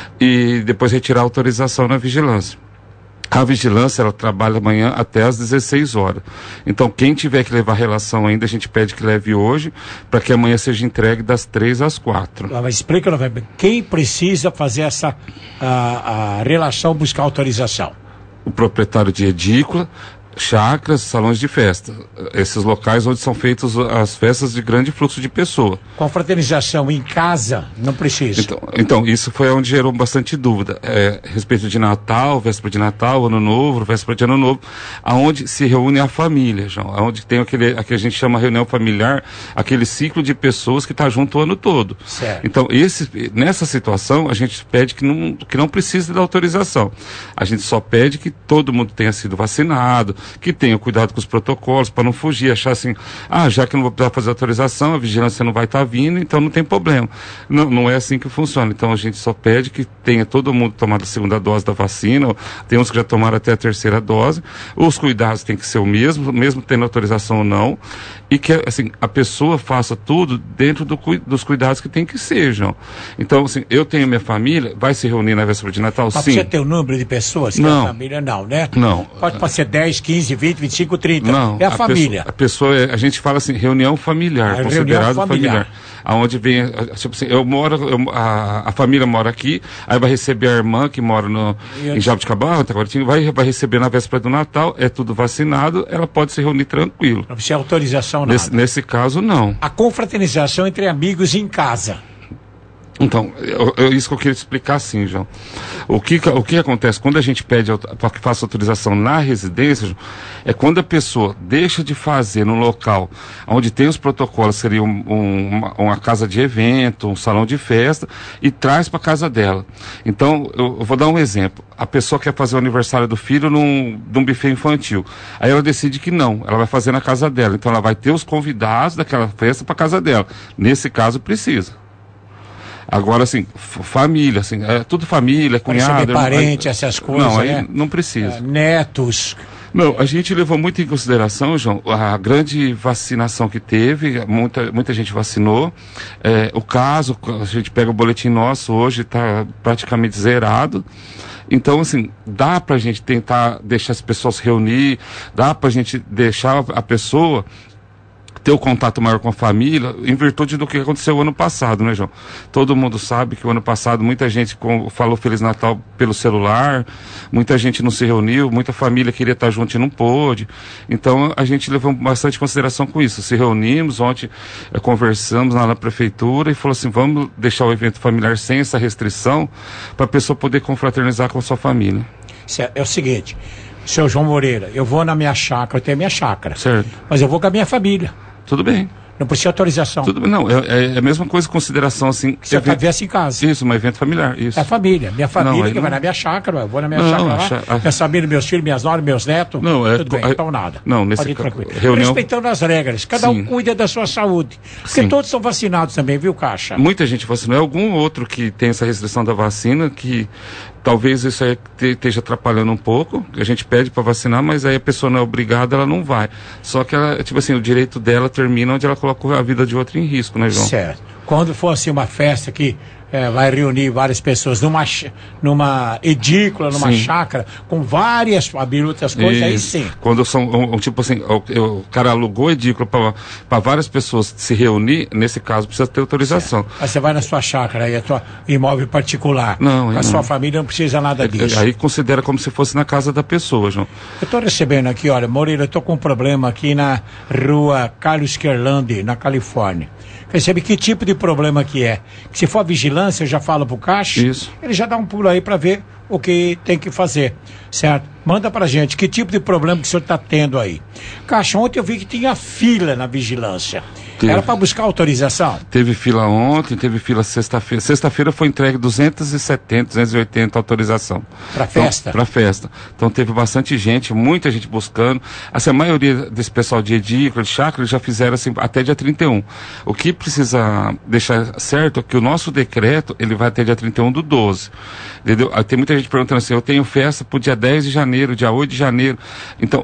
Speaker 15: e depois retirar a autorização na vigilância. A vigilância, ela trabalha amanhã até às dezesseis horas. Então, quem tiver que levar relação ainda, a gente pede que leve hoje, para que amanhã seja entregue das três às quatro.
Speaker 3: Mas explica, quem precisa fazer essa a, a relação, buscar autorização?
Speaker 15: O proprietário de edícula, chácaras, salões de festa. Esses locais onde são feitas as festas de grande fluxo de pessoa.
Speaker 3: Confraternização em casa, não precisa.
Speaker 15: Então, então isso foi onde gerou bastante dúvida. É, a respeito de Natal, véspera de Natal, Ano Novo, véspera de Ano Novo, aonde se reúne a família, João. Aonde tem aquele, aquele que a gente chama reunião familiar, aquele ciclo de pessoas que está junto o ano todo.
Speaker 3: Certo.
Speaker 15: Então, esse, nessa situação, a gente pede que não, que não precise da autorização. A gente só pede que todo mundo tenha sido vacinado, que tenha cuidado com os protocolos, para não fugir, achar assim, ah, já que eu não vou precisar fazer autorização, a vigilância não vai estar tá vindo, então não tem problema. Não, não é assim que funciona. Então a gente só pede que tenha todo mundo tomado a segunda dose da vacina, tem uns que já tomaram até a terceira dose, os cuidados têm que ser o mesmo, mesmo tendo autorização ou não, e que, assim, a pessoa faça tudo dentro do, dos cuidados que tem que ser, João. Então, assim, eu tenho minha família, vai se reunir na véspera de Natal,
Speaker 3: Mas
Speaker 15: sim.
Speaker 3: você tem o número de pessoas que
Speaker 15: não.
Speaker 3: é a família, não, né?
Speaker 15: Não.
Speaker 3: Pode ser dez, quinze, vinte, vinte e cinco, trinta.
Speaker 15: Não,
Speaker 3: é a,
Speaker 15: a
Speaker 3: família.
Speaker 15: Pessoa, a pessoa, é, a gente fala assim, reunião familiar,
Speaker 3: a
Speaker 15: considerado
Speaker 3: reunião familiar.
Speaker 15: familiar. Aonde vem, tipo assim, eu moro, eu, a, a família mora aqui, aí vai receber a irmã que mora no, em Jabuticabal, vai, vai receber na véspera do Natal, é tudo vacinado, ela pode se reunir tranquilo.
Speaker 3: Não precisa autorização nada.
Speaker 15: Nesse, nesse caso, não.
Speaker 3: A confraternização entre amigos em casa.
Speaker 15: Então, eu, eu, isso que eu queria explicar assim, João. O que, o que acontece quando a gente pede para que faça autorização na residência, João, é quando a pessoa deixa de fazer no local onde tem os protocolos, seria um, um, uma, uma casa de evento, um salão de festa, e traz para casa dela. Então, eu, eu vou dar um exemplo. A pessoa quer fazer o aniversário do filho num, num buffet infantil. Aí ela decide que não, ela vai fazer na casa dela. Então, ela vai ter os convidados daquela festa para casa dela. Nesse caso, precisa. Agora, assim, família, assim, é tudo família, cunhado...
Speaker 3: parente, aí, essas coisas,
Speaker 15: Não, aí
Speaker 3: né?
Speaker 15: não precisa.
Speaker 3: É, netos...
Speaker 15: Não, a gente levou muito em consideração, João, a grande vacinação que teve, muita, muita gente vacinou. É, o caso, a gente pega o boletim nosso, hoje está praticamente zerado. Então, assim, dá pra gente tentar deixar as pessoas se reunir, dá pra gente deixar a pessoa ter o contato maior com a família, em virtude do que aconteceu ano passado, né, João? Todo mundo sabe que o ano passado muita gente com, falou Feliz Natal pelo celular, muita gente não se reuniu, muita família queria estar junto e não pôde. Então, a gente levou bastante consideração com isso. Se reunimos, ontem é, conversamos lá na prefeitura e falou assim, vamos deixar o evento familiar sem essa restrição, para a pessoa poder confraternizar com a sua família.
Speaker 3: É o seguinte, seu João Moreira, eu vou na minha chácara, eu tenho a minha chácara.
Speaker 15: Certo.
Speaker 3: Mas eu vou com a minha família.
Speaker 15: Tudo bem.
Speaker 3: Não precisa autorização.
Speaker 15: Tudo bem, não, é, é a mesma coisa, consideração assim...
Speaker 3: Você evento... vai ver assim em casa.
Speaker 15: Isso, um evento familiar, isso.
Speaker 3: É a família, minha família
Speaker 15: não,
Speaker 3: que
Speaker 15: não...
Speaker 3: vai na minha chácara, eu vou na minha
Speaker 15: não,
Speaker 3: chácara lá,
Speaker 15: chá...
Speaker 3: minha família, meus filhos, minhas noras, meus netos,
Speaker 15: não, é...
Speaker 3: tudo bem, então nada.
Speaker 15: Não, nesse
Speaker 3: Pode ir tranquilo.
Speaker 15: Reunião...
Speaker 3: Respeitando as regras, cada
Speaker 15: Sim.
Speaker 3: um cuida da sua saúde. Porque
Speaker 15: Sim.
Speaker 3: todos são vacinados também, viu, Caixa?
Speaker 15: Muita gente vacinou, é algum outro que tem essa restrição da vacina, que talvez isso aí esteja atrapalhando um pouco, a gente pede para vacinar, mas aí a pessoa não é obrigada, ela não vai. Só que ela, tipo assim, o direito dela termina onde ela coloca a vida de outro em risco, né, João?
Speaker 3: Certo. Quando for assim uma festa que é, vai reunir várias pessoas numa, numa edícula, numa
Speaker 15: sim.
Speaker 3: chácara, com várias famílias, outras coisas,
Speaker 15: e,
Speaker 3: aí sim.
Speaker 15: Quando são, um, um, tipo assim, o, o cara alugou edícula para várias pessoas se reunir, nesse caso precisa ter autorização.
Speaker 3: Certo. Aí você vai na sua chácara, aí a tua imóvel particular,
Speaker 15: não,
Speaker 3: com a
Speaker 15: não.
Speaker 3: sua família não precisa nada disso.
Speaker 15: Aí considera como se fosse na casa da pessoa, João.
Speaker 3: Eu estou recebendo aqui, olha, Moreira, eu estou com um problema aqui na rua Carlos Kerlandi, na Califórnia. Percebe que tipo de problema que é? Que se for a vigilância, eu já falo pro Caixa,
Speaker 15: Isso.
Speaker 3: ele já dá um pulo aí para ver o que tem que fazer, certo? Manda pra gente, que tipo de problema que o senhor tá tendo aí? Caixa, ontem eu vi que tinha fila na vigilância. Teve. Era para buscar autorização?
Speaker 15: Teve fila ontem, teve fila sexta-feira. Sexta-feira foi entregue duzentos e setenta, duzentos e oitenta autorização.
Speaker 3: Para festa?
Speaker 15: Então, para festa. Então teve bastante gente, muita gente buscando. Assim, a maioria desse pessoal de edícula, de chácara, já fizeram assim, até dia trinta e um. O que precisa deixar certo é que o nosso decreto, ele vai até dia trinta e um do doze. Entendeu? Tem muita gente perguntando assim, eu tenho festa pro dia dez de janeiro, dia oito de janeiro. Então,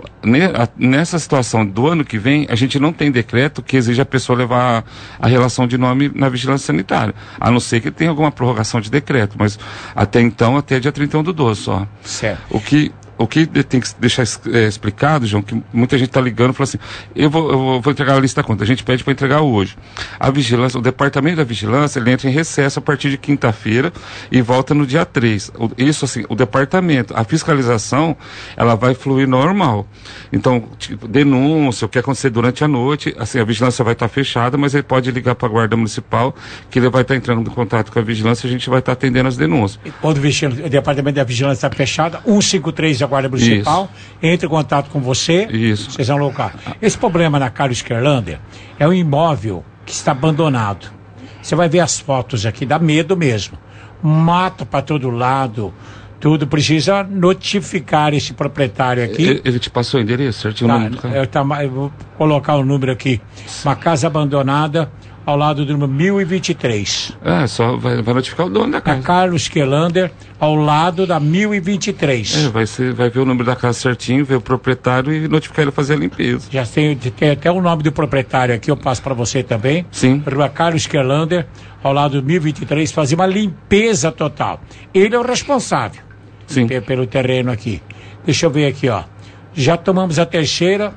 Speaker 15: nessa situação do ano que vem, a gente não tem decreto que exige a pessoa levar a relação de nome na vigilância sanitária, a não ser que tenha alguma prorrogação de decreto, mas até então, até dia trinta e um do doze só.
Speaker 3: Certo.
Speaker 15: O que O que tem que deixar é, explicado, João, que muita gente está ligando e fala assim, eu vou, eu vou entregar a lista da conta. A gente pede para entregar hoje. A vigilância, o departamento da vigilância, ele entra em recesso a partir de quinta-feira e volta no dia três. O, isso assim, o departamento, a fiscalização, ela vai fluir normal. Então, tipo, denúncia, o que acontecer durante a noite, assim, a vigilância vai estar tá fechada, mas ele pode ligar para a guarda municipal, que ele vai estar tá entrando em contato com a vigilância e a gente vai estar tá atendendo as denúncias.
Speaker 3: Quando o departamento da vigilância está fechado, cento e cinquenta e três da Guarda Municipal, isso. Entra em contato com você,
Speaker 15: isso.
Speaker 3: Vocês vão locar. Esse problema na Carlos Kerlander é um imóvel que está abandonado. Você vai ver as fotos aqui, dá medo mesmo. Mato para todo lado, tudo. Precisa notificar esse proprietário aqui.
Speaker 15: Ele, ele te passou o endereço, certinho?
Speaker 3: Tá,
Speaker 15: o número do
Speaker 3: eu, tá, eu vou colocar o número aqui. Uma casa abandonada ao lado do número mil e vinte e três.
Speaker 15: É, só vai, vai notificar o dono da casa.
Speaker 3: A Carlos Kerlander, ao lado da mil e vinte e três.
Speaker 15: É, vai, ser, vai ver o número da casa certinho, ver o proprietário e notificar ele fazer a limpeza.
Speaker 3: Já tem, tem até o nome do proprietário aqui, eu passo para você também.
Speaker 15: Sim.
Speaker 3: Rua Carlos Kerlander, ao lado do mil e vinte e três, fazer uma limpeza total. Ele é o responsável.
Speaker 15: Sim.
Speaker 3: Pelo terreno aqui. Deixa eu ver aqui, ó. Já tomamos a terceira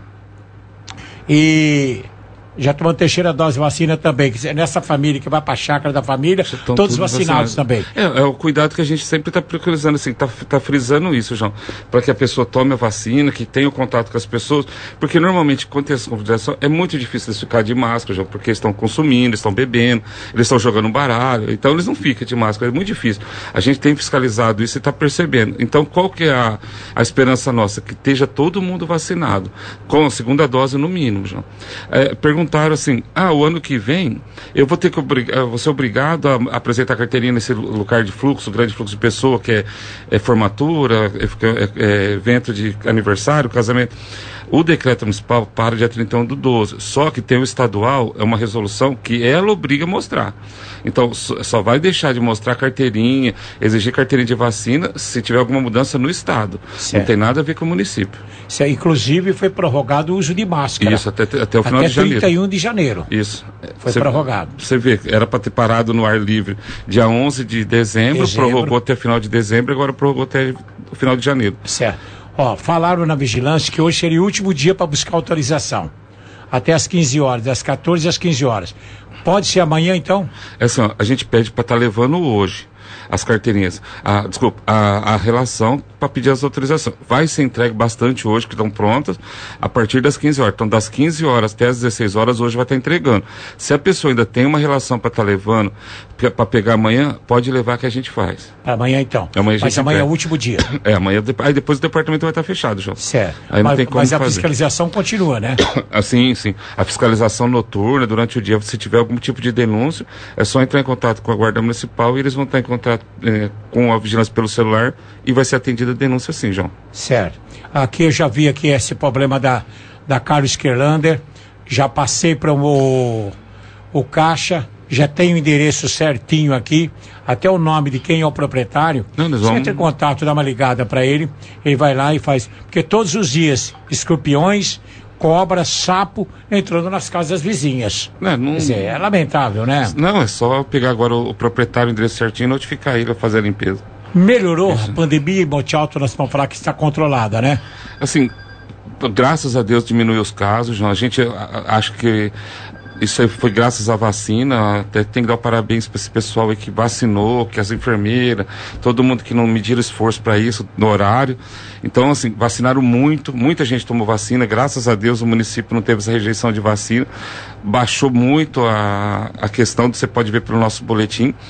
Speaker 3: e... Já tomou a terceira dose de vacina também. Nessa família que vai para a chácara da família, todos, todos vacinados, vacinados também.
Speaker 15: É, é o cuidado que a gente sempre está preconizando, assim, está tá frisando isso, João. Para que a pessoa tome a vacina, que tenha o contato com as pessoas. Porque normalmente, quando tem essa configuração, é muito difícil eles ficarem de máscara, João, porque eles estão consumindo, estão bebendo, eles estão jogando baralho. Então eles não ficam de máscara, é muito difícil. A gente tem fiscalizado isso e está percebendo. Então qual que é a, a esperança nossa? Que esteja todo mundo vacinado, com a segunda dose no mínimo, João. É, perguntar Perguntaram assim, ah, o ano que vem eu vou ter que obrig... eu vou ser obrigado a apresentar carteirinha nesse lugar de fluxo, grande fluxo de pessoa, que é, é formatura, é, é evento de aniversário, casamento. O decreto municipal para dia trinta e um do doze, só que tem o estadual, é uma resolução que ela obriga a mostrar. Então, só vai deixar de mostrar carteirinha, exigir carteirinha de vacina, se tiver alguma mudança no estado. Certo. Não tem nada a ver com o município.
Speaker 3: Isso, inclusive, foi prorrogado o uso de máscara.
Speaker 15: Isso, até, até o final
Speaker 3: até
Speaker 15: de janeiro.
Speaker 3: Até trinta e um de janeiro.
Speaker 15: Isso.
Speaker 3: Foi
Speaker 15: cê,
Speaker 3: prorrogado.
Speaker 15: Você vê, era para ter parado no ar livre dia onze de dezembro, dezembro, prorrogou até final de dezembro, agora prorrogou até o final de janeiro.
Speaker 3: Certo. Ó, falaram na vigilância que hoje seria o último dia para buscar autorização. Até às quinze horas, das quatorze às quinze horas. Pode ser amanhã, então?
Speaker 15: É assim, ó, a gente pede para estar tá levando hoje as carteirinhas, a, desculpa, a, a relação para pedir as autorizações. Vai ser entregue bastante hoje, que estão prontas, a partir das quinze horas. Então, das quinze horas até as dezesseis horas, hoje vai estar tá entregando. Se a pessoa ainda tem uma relação para estar tá levando, para pegar amanhã, pode levar que a gente faz.
Speaker 3: Amanhã, então.
Speaker 15: Amanhã
Speaker 3: mas amanhã é o último dia.
Speaker 15: É, amanhã, aí depois o departamento vai estar tá fechado, João.
Speaker 3: Certo.
Speaker 15: Aí não
Speaker 3: mas
Speaker 15: tem como
Speaker 3: mas a
Speaker 15: fazer.
Speaker 3: Fiscalização continua, né?
Speaker 15: Assim, sim. A fiscalização noturna, durante o dia, se tiver algum tipo de denúncia, é só entrar em contato com a Guarda Municipal e eles vão estar em contato eh, com a vigilância pelo celular e vai ser atendida a denúncia sim, João.
Speaker 3: Certo. Aqui eu já vi aqui esse problema da, da Carlos Kerlander, já passei para o, o caixa, já tenho o endereço certinho aqui, até o nome de quem é o proprietário.
Speaker 15: Não, nós
Speaker 3: Você
Speaker 15: vamos...
Speaker 3: entra em contato, dá uma ligada para ele, ele vai lá e faz, porque todos os dias, escorpiões, cobra, sapo, entrando nas casas vizinhas.
Speaker 15: Não, não...
Speaker 3: Quer dizer, é lamentável, né?
Speaker 15: Não, é só pegar agora o, o proprietário, o endereço certinho e notificar ele a fazer a limpeza.
Speaker 3: Melhorou Isso. a pandemia em Monte Alto, nós vamos falar que está controlada, né?
Speaker 15: Assim, graças a Deus diminuiu os casos, João. A gente a, acho que isso aí foi graças à vacina. Até tem que dar parabéns para esse pessoal aí que vacinou, que as enfermeiras, todo mundo que não mediram esforço para isso no horário. Então, assim, vacinaram muito, muita gente tomou vacina. Graças a Deus o município não teve essa rejeição de vacina. Baixou muito a, a questão, você pode ver pelo nosso boletim.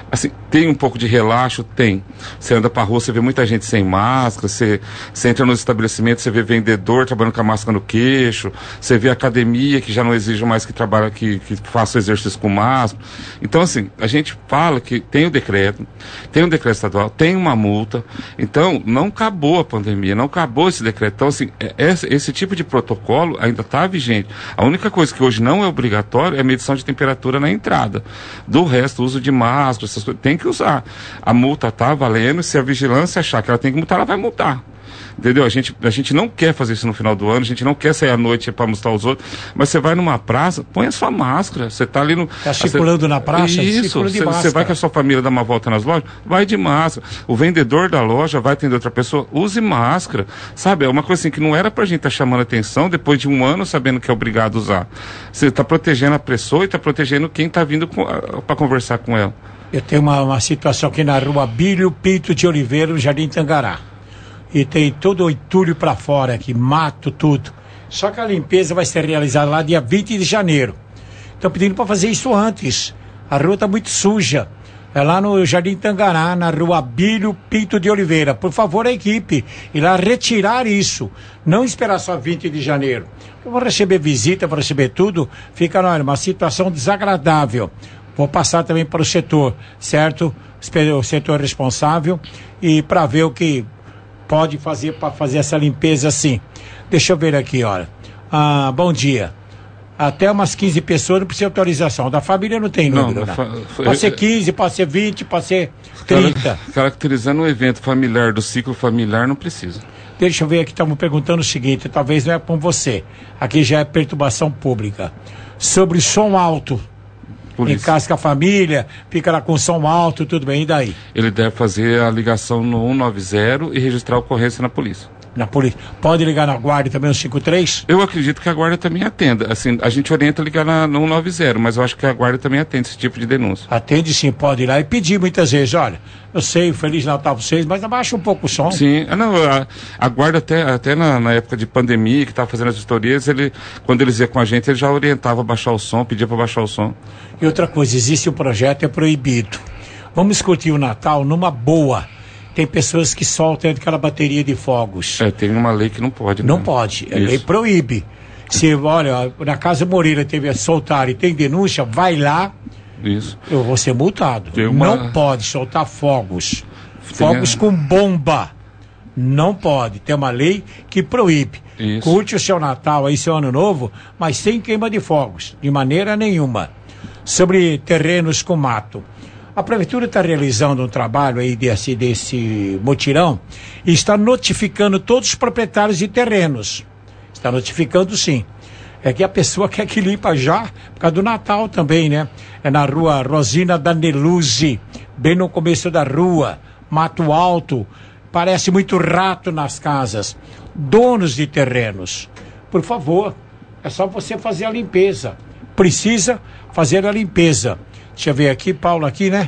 Speaker 15: Assim, tem um pouco de relaxo? Tem. Você anda pra rua, você vê muita gente sem máscara, você, você entra nos estabelecimentos, você vê vendedor trabalhando com a máscara no queixo, você vê academia que já não exige mais que trabalhe, que, que faça exercício com máscara. Então, assim, a gente fala que tem o decreto, tem um decreto estadual, tem uma multa, então não acabou a pandemia, não acabou esse decreto. Então, assim, esse, esse tipo de protocolo ainda está vigente. A única coisa que hoje não é obrigatório é a medição de temperatura na entrada. Do resto, o uso de máscara, essas coisas, tem que usar. A multa está valendo, se a vigilância achar que ela tem que multar, ela vai multar. Entendeu? A gente, a gente não quer fazer isso no final do ano, a gente não quer sair à noite para mostrar os outros, mas você vai numa praça, põe a sua máscara, você tá ali no...
Speaker 3: Tá circulando
Speaker 15: você,
Speaker 3: na praça?
Speaker 15: Isso, você vai com a sua família dar uma volta nas lojas, vai de máscara. O vendedor da loja vai atender outra pessoa, use máscara. Sabe, é uma coisa assim que não era pra gente estar tá chamando atenção depois de um ano sabendo que é obrigado a usar. Você tá protegendo a pessoa e tá protegendo quem tá vindo para conversar com ela.
Speaker 3: Eu tenho uma, uma situação aqui na rua Bílio Pinto de Oliveira, no Jardim Tangará. E tem todo o entulho para fora aqui, mato, tudo. Só que a limpeza vai ser realizada lá dia vinte de janeiro. Estão pedindo para fazer isso antes. A rua está muito suja. É lá no Jardim Tangará, na rua Bílio Pinto de Oliveira. Por favor, a equipe, ir lá retirar isso. Não esperar só vinte de janeiro. Eu vou receber visita, vou receber tudo. Fica, olha, uma situação desagradável. Vou passar também para o setor, certo? O setor responsável. E para ver o que pode fazer para fazer essa limpeza assim. Deixa eu ver aqui, olha. Ah, bom dia. Até umas quinze pessoas não precisa de autorização. Da família não tem número, não. Fa... Pode ser quinze, pode ser vinte, pode ser trinta.
Speaker 15: Caracterizando um evento familiar, do ciclo familiar, não precisa.
Speaker 3: Deixa eu ver aqui, estamos perguntando o seguinte, talvez não é com você. Aqui já é perturbação pública. Sobre som alto. Polícia. Em casa com a família, fica lá com som alto, tudo bem, e daí?
Speaker 15: Ele deve fazer a ligação no cento e noventa e registrar a ocorrência na polícia.
Speaker 3: Na polícia. Pode ligar na guarda também, no cinquenta e três?
Speaker 15: Eu acredito que a guarda também atenda. Assim, a gente orienta a ligar na, no cento e noventa, mas eu acho que a guarda também atende esse tipo de denúncia.
Speaker 3: Atende sim, pode ir lá e pedir muitas vezes, olha, eu sei, Feliz Natal para vocês, mas abaixa um pouco o som.
Speaker 15: Sim, não, a, a guarda até, até na, na época de pandemia, que estava fazendo as vistorias, ele, quando eles iam com a gente, ele já orientava a baixar o som, pedia para baixar o som.
Speaker 3: E outra coisa, existe um projeto, é proibido. Vamos discutir o Natal numa boa. Tem pessoas que soltam aquela bateria de fogos.
Speaker 15: É, tem uma lei que não pode.
Speaker 3: Não, não pode, a lei proíbe. Se, olha, na Casa Moreira teve a soltar e tem denúncia, vai lá.
Speaker 15: Isso.
Speaker 3: Eu vou ser multado. Uma... Não pode soltar fogos. Tem fogos a... com bomba. Não pode. Tem uma lei que proíbe.
Speaker 15: Isso.
Speaker 3: Curte o seu Natal aí, seu Ano Novo, mas sem queima de fogos. De maneira nenhuma. Sobre terrenos com mato. A Prefeitura está realizando um trabalho aí desse, desse mutirão e está notificando todos os proprietários de terrenos. Está notificando sim. É que a pessoa quer que limpa já, por causa do Natal também, né? É na rua Rosina Daneluzzi, bem no começo da rua, mato alto, parece muito rato nas casas. Donos de terrenos, por favor, é só você fazer a limpeza. Precisa fazer a limpeza. Deixa eu ver aqui, Paulo aqui, né?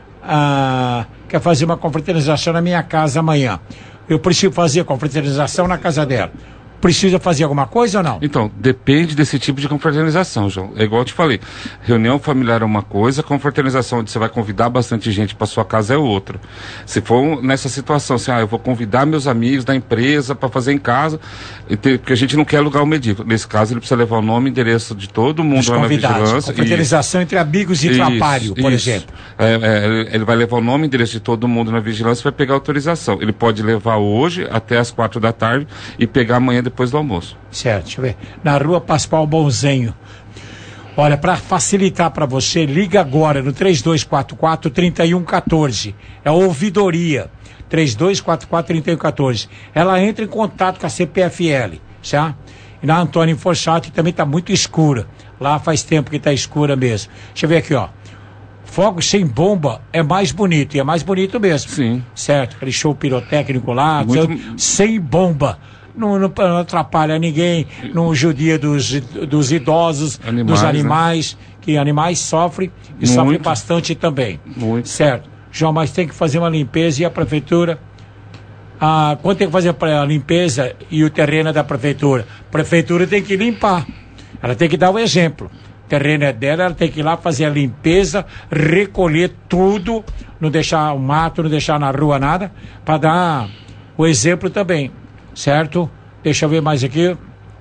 Speaker 3: Ah, quer fazer uma confraternização na minha casa amanhã. Eu preciso fazer a confraternização na casa dela. Precisa fazer alguma coisa ou não?
Speaker 15: Então, depende desse tipo de confraternização, João. É igual eu te falei. Reunião familiar é uma coisa, confraternização onde você vai convidar bastante gente para sua casa é outra. Se for nessa situação, assim, ah, eu vou convidar meus amigos da empresa para fazer em casa, porque a gente não quer alugar uma edícula. Nesse caso, ele precisa levar o nome e endereço de todo mundo
Speaker 3: lá na vigilância. Confraternização e... entre amigos e trabalho, por isso. exemplo.
Speaker 15: É, é, ele vai levar o nome e endereço de todo mundo na vigilância e vai pegar autorização. Ele pode levar hoje até as quatro da tarde e pegar amanhã depois do almoço.
Speaker 3: Certo, deixa eu ver. Na rua Pascoal Bonzenho. Olha, para facilitar para você, liga agora no três dois quatro quatro, três um um quatro. É a ouvidoria. três dois quatro quatro, três um um quatro. Ela entra em contato com a C P F L, certo? E na Antônio Forçati também está muito escura. Lá faz tempo que está escura mesmo. Deixa eu ver aqui, ó. Fogo sem bomba é mais bonito, e é mais bonito mesmo.
Speaker 15: Sim.
Speaker 3: Certo, aquele show pirotécnico lá,
Speaker 15: muito...
Speaker 3: sem bomba. Não, não, não atrapalha ninguém, não judia dos, dos idosos, animais, dos animais, né? Que animais sofrem e muito. Sofrem bastante também.
Speaker 15: Muito.
Speaker 3: Certo. João, mas tem que fazer uma limpeza e a prefeitura... Ah, quando tem que fazer a limpeza e o terreno é da prefeitura? A prefeitura tem que limpar. Ela tem que dar o exemplo. terreno é dela, ela tem que ir lá fazer a limpeza, recolher tudo, não deixar o mato, não deixar na rua nada, para dar o exemplo também, certo? Deixa eu ver mais aqui.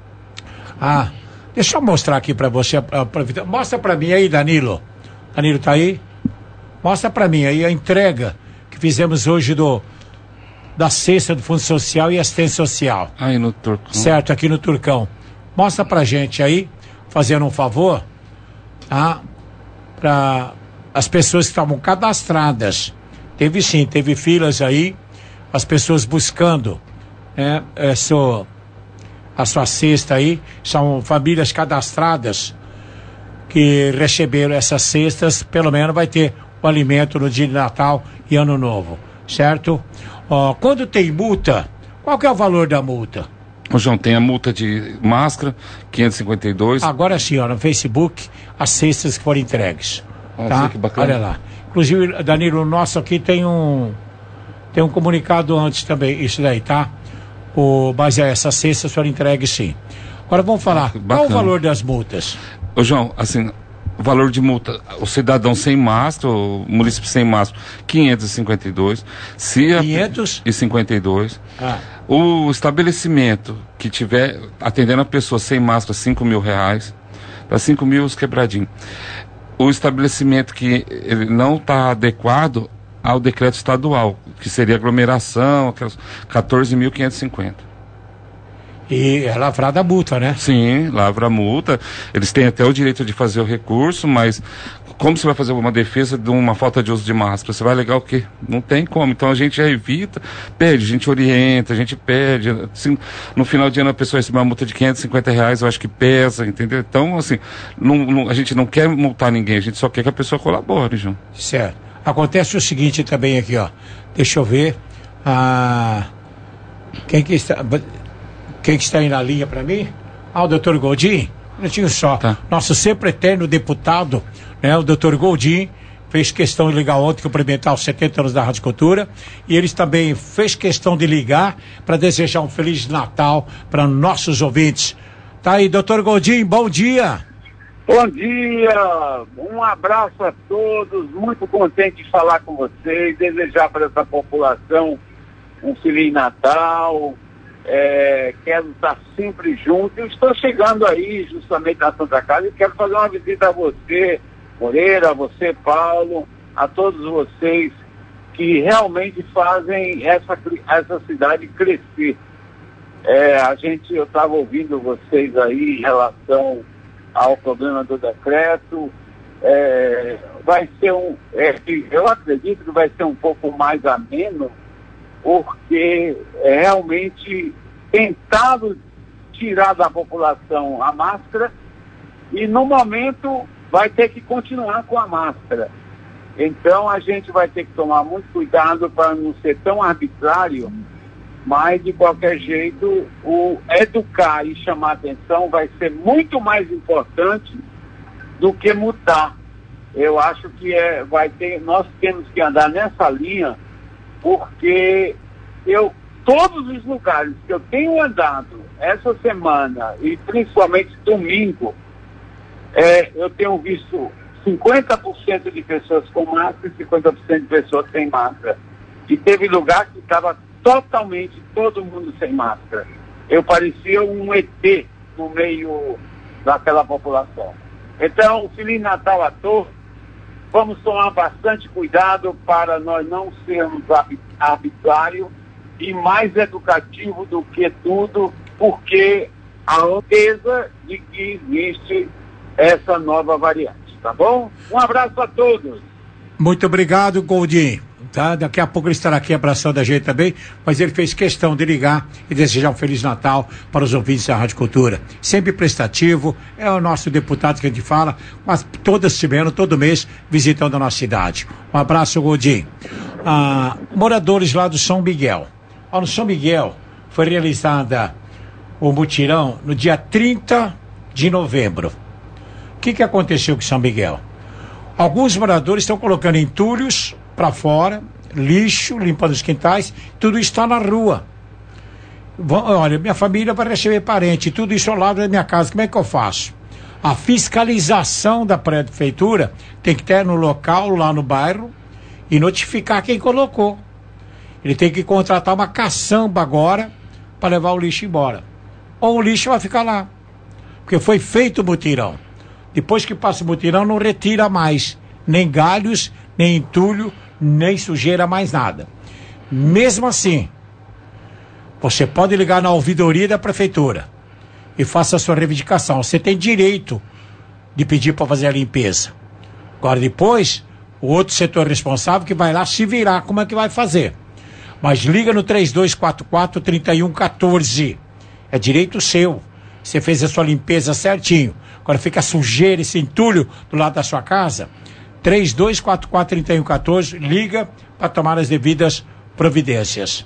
Speaker 3: Ah, deixa eu mostrar aqui para você. Pra, pra, mostra para mim aí, Danilo. Danilo tá aí? Mostra para mim aí a entrega que fizemos hoje do da cesta do Fundo Social e Assistência Social.
Speaker 15: Aí no Turcão.
Speaker 3: Certo, aqui no Turcão. Mostra pra gente aí, fazendo um favor, tá? Para as pessoas que estavam cadastradas. Teve sim, teve filas aí, as pessoas buscando, né, é, sua, a sua cesta aí, são famílias cadastradas que receberam essas cestas, pelo menos vai ter o alimento no dia de Natal e Ano Novo, certo? Ó, quando tem multa, qual que é o valor da multa?
Speaker 15: Ô João, tem a multa de máscara, quinhentos e cinquenta e dois.
Speaker 3: Agora sim, ó, no Facebook, as cestas que foram entregues.
Speaker 15: Ah,
Speaker 3: tá?
Speaker 15: que bacana.
Speaker 3: Olha lá. Inclusive, Danilo, o nosso aqui tem um tem um comunicado antes também, isso daí, tá? O, mas é, essas cestas foram entregues sim. Agora vamos falar,
Speaker 15: ah,
Speaker 3: qual o valor das multas?
Speaker 15: Ô João, assim, o valor de multa, o cidadão sem máscara, o município sem máscara, quinhentos e cinquenta e dois. Se a,
Speaker 3: quinhentos
Speaker 15: e cinquenta e dois.
Speaker 3: Ah.
Speaker 15: O estabelecimento que tiver atendendo a pessoa sem máscara, cinco mil reais. Para cinco mil os quebradinhos. O estabelecimento que ele não está adequado ao decreto estadual, que seria aglomeração, aquelas quatorze mil quinhentos e cinquenta.
Speaker 3: E é lavrada a multa, né?
Speaker 15: Sim, lavra a multa. Eles têm até o direito de fazer o recurso, mas como você vai fazer uma defesa de uma falta de uso de máscara? Você vai alegar o quê? Não tem como. Então a gente já evita, pede, a gente orienta, a gente pede. Assim, no final de ano a pessoa recebe uma multa de quinhentos e cinquenta reais, eu acho que pesa, entendeu? Então, assim, não, não, a gente não quer multar ninguém, a gente só quer que a pessoa colabore, João.
Speaker 3: Certo. Acontece o seguinte também aqui, ó. Deixa eu ver. Ah, quem que está... Quem que está aí na linha para mim? Ah, o doutor Goldin. Um minutinho só. Tá. Nosso sempre eterno deputado, né, o doutor Goldin, fez questão de ligar ontem, cumprimentar os setenta anos da Rádio Cultura. E eles também fez questão de ligar para desejar um Feliz Natal para nossos ouvintes. Tá aí, doutor Goldin, bom dia.
Speaker 16: Bom dia, um abraço a todos, muito contente de falar com vocês, desejar para essa população um Feliz Natal. É, quero estar sempre junto. Eu estou chegando aí justamente na Santa Casa e quero fazer uma visita a você, Moreira, a você, Paulo, a todos vocês que realmente fazem essa, essa cidade crescer. É, a gente, eu estava ouvindo vocês aí em relação ao problema do decreto. É, vai ser um, é, eu acredito que vai ser um pouco mais ameno, porque é realmente tentado tirar da população a máscara e no momento vai ter que continuar com a máscara. Então a gente vai ter que tomar muito cuidado para não ser tão arbitrário, mas de qualquer jeito o educar e chamar atenção vai ser muito mais importante do que mudar. Eu acho que é, vai ter, nós temos que andar nessa linha, porque eu, todos os lugares que eu tenho andado essa semana, e principalmente domingo, é, eu tenho visto cinquenta por cento de pessoas com máscara e cinquenta por cento de pessoas sem máscara. E teve lugar que estava totalmente todo mundo sem máscara. Eu parecia um E T no meio daquela população. Então, Feliz Natal a todos. Vamos tomar bastante cuidado para nós não sermos arbitrários e mais educativo do que tudo, porque a certeza de que existe essa nova variante, tá bom? Um abraço a todos.
Speaker 3: Muito obrigado, Goldin. Tá? Daqui a pouco ele estará aqui abraçando a gente também, mas ele fez questão de ligar e desejar um Feliz Natal para os ouvintes da Rádio Cultura. Sempre prestativo, é o nosso deputado que a gente fala, mas toda semana, todo mês, visitando a nossa cidade. Um abraço, Goldin. Ah, moradores lá do São Miguel. Ó, no São Miguel foi realizada o mutirão no dia trinta de novembro. O que que aconteceu com São Miguel? Alguns moradores estão colocando entulhos para fora, lixo, limpando os quintais, tudo está na rua. Olha, minha família vai receber parente, tudo isso ao lado da minha casa, como é que eu faço? A fiscalização da prefeitura tem que ter no local, lá no bairro, e notificar quem colocou. Ele tem que contratar uma caçamba agora para levar o lixo embora. Ou o lixo vai ficar lá. Porque foi feito o mutirão. Depois que passa o mutirão, não retira mais nem galhos, nem entulho, nem sujeira, mais nada. Mesmo assim, você pode ligar na ouvidoria da prefeitura e faça a sua reivindicação. Você tem direito de pedir para fazer a limpeza. Agora depois, o outro setor responsável que vai lá se virar como é que vai fazer. Mas liga no três dois quatro quatro, três um um quatro. É direito seu. Você fez a sua limpeza certinho. Agora fica sujeira, esse entulho do lado da sua casa. três dois quatro quatro, três um um quatro. Liga para tomar as devidas providências.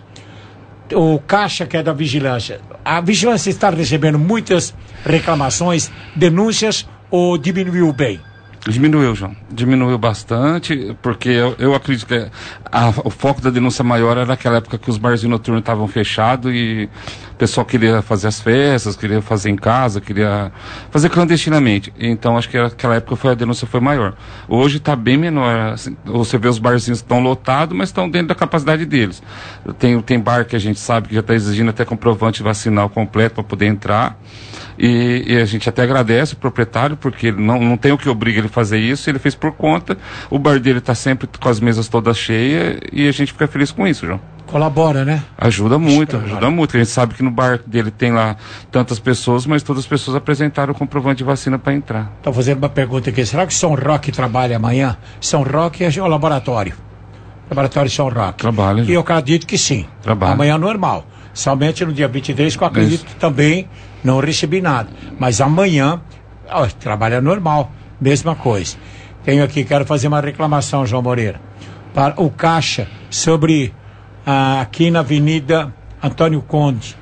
Speaker 3: O Caixa, que é da Vigilância. A Vigilância está recebendo muitas reclamações, denúncias, ou diminuiu bem?
Speaker 15: Diminuiu, João. Diminuiu bastante, porque eu, eu acredito que a, o foco da denúncia maior era naquela época que os barzinhos noturnos estavam fechados e o pessoal queria fazer as festas, queria fazer em casa, queria fazer clandestinamente. Então, acho que naquela época foi, a denúncia foi maior. Hoje está bem menor. Assim, você vê os barzinhos estão lotados, mas estão dentro da capacidade deles. Tem, tem bar que a gente sabe que já está exigindo até comprovante vacinal completo para poder entrar. E, e a gente até agradece o proprietário, porque não, não tem o que obriga ele a fazer isso, ele fez por conta. O bar dele está sempre com as mesas todas cheias e a gente fica feliz com isso, João.
Speaker 3: Colabora, né?
Speaker 15: Ajuda muito, ajuda muito. A gente sabe que no bar dele tem lá tantas pessoas, mas todas as pessoas apresentaram o comprovante de vacina para entrar.
Speaker 3: Estou fazendo uma pergunta aqui. Será que São Roque trabalha amanhã? São Roque é o laboratório. Laboratório São Roque.
Speaker 15: Trabalha.
Speaker 3: E eu acredito que sim.
Speaker 15: Trabalha.
Speaker 3: Amanhã normal. Somente no dia vinte e três, que eu acredito que também não recebi nada. Mas amanhã, ó, trabalha normal. Mesma coisa. Tenho aqui, quero fazer uma reclamação, João Moreira, para o Caixa sobre ah, aqui na Avenida Antônio Conde.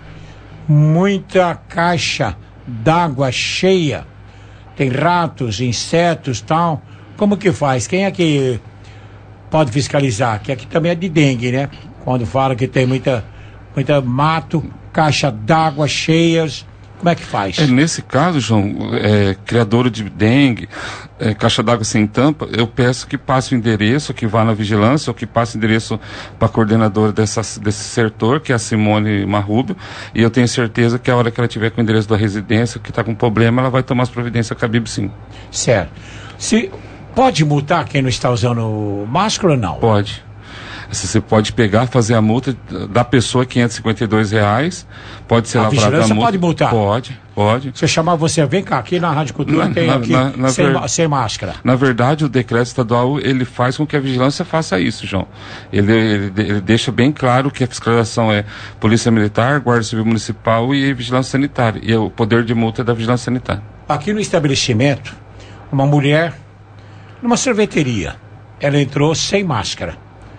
Speaker 3: Muita caixa d'água cheia. Tem ratos, insetos, tal. Como que faz? Quem é que pode fiscalizar? Que aqui também é de dengue, né? Quando fala que tem muita, muita mato, caixa d'água cheias. Como é que faz?
Speaker 15: É, nesse caso, João, é, criador de dengue, é, caixa d'água sem tampa, eu peço que passe o endereço, que vá na vigilância, ou que passe o endereço para a coordenadora dessa, desse setor, que é a Simone Marrubio, e eu tenho certeza que a hora que ela tiver com o endereço da residência, que está com problema, ela vai tomar as providências cabíveis, sim.
Speaker 3: Certo. Se, pode multar quem não está usando máscara ou não?
Speaker 15: Pode. Você pode pegar, fazer a multa da pessoa, quinhentos e cinquenta e dois reais, pode ser lavrada a multa.
Speaker 3: Você pode multar?
Speaker 15: Pode, pode.
Speaker 3: Se eu chamar você, vem cá, aqui na Rádio Cultura na, tem na, aqui na, na sem, ver... sem máscara.
Speaker 15: Na verdade, o decreto estadual, ele faz com que a vigilância faça isso, João. Ele, ele, ele deixa bem claro que a fiscalização é Polícia Militar, Guarda Civil Municipal e Vigilância Sanitária. E o poder de multa é da Vigilância Sanitária.
Speaker 3: Aqui no estabelecimento, uma mulher, numa sorveteria, ela entrou sem máscara.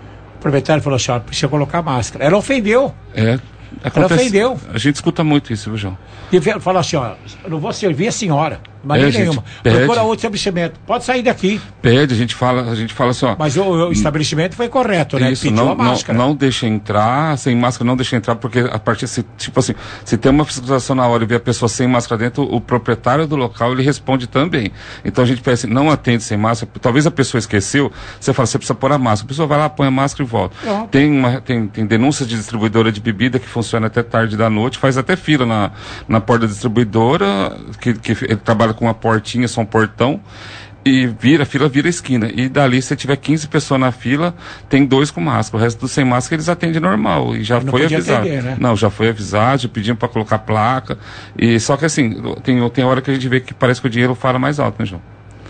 Speaker 3: O proprietário falou assim, ó, precisa colocar máscara. Ela ofendeu.
Speaker 15: É. Acontece,
Speaker 3: ela ofendeu.
Speaker 15: A gente escuta muito isso, viu, João?
Speaker 3: E falou assim, ó, eu não vou servir a senhora, de maneira é, nenhuma.
Speaker 15: Pede,
Speaker 3: procura outro estabelecimento. Pode sair daqui.
Speaker 15: Pede, a gente fala, a gente fala assim, ó.
Speaker 3: Mas o, o estabelecimento foi correto, né?
Speaker 15: Isso,
Speaker 3: pediu
Speaker 15: não,
Speaker 3: a máscara.
Speaker 15: Não, não deixa entrar, sem máscara não deixa entrar, porque a partir, se, tipo assim, se tem uma fiscalização na hora e vê a pessoa sem máscara dentro, o proprietário do local, ele responde também. Então a gente pede assim, não atende sem máscara, talvez a pessoa esqueceu, você fala, você precisa pôr a máscara. A pessoa vai lá, põe a máscara e volta. Não. Tem, uma, tem, tem denúncias de distribuidora de bebida que funciona até tarde da noite, faz até fila na, na porta da distribuidora, que, que ele trabalha com uma portinha, só um portão, e vira, a fila vira a esquina. E dali, se tiver quinze pessoas na fila, tem dois com máscara. O resto dos sem máscara, eles atendem normal. E já não foi avisado. Atender, né? Não, já foi avisado, já pediam para colocar placa. E, só que assim, tem, tem hora que a gente vê que parece que o dinheiro fala mais alto, né, João?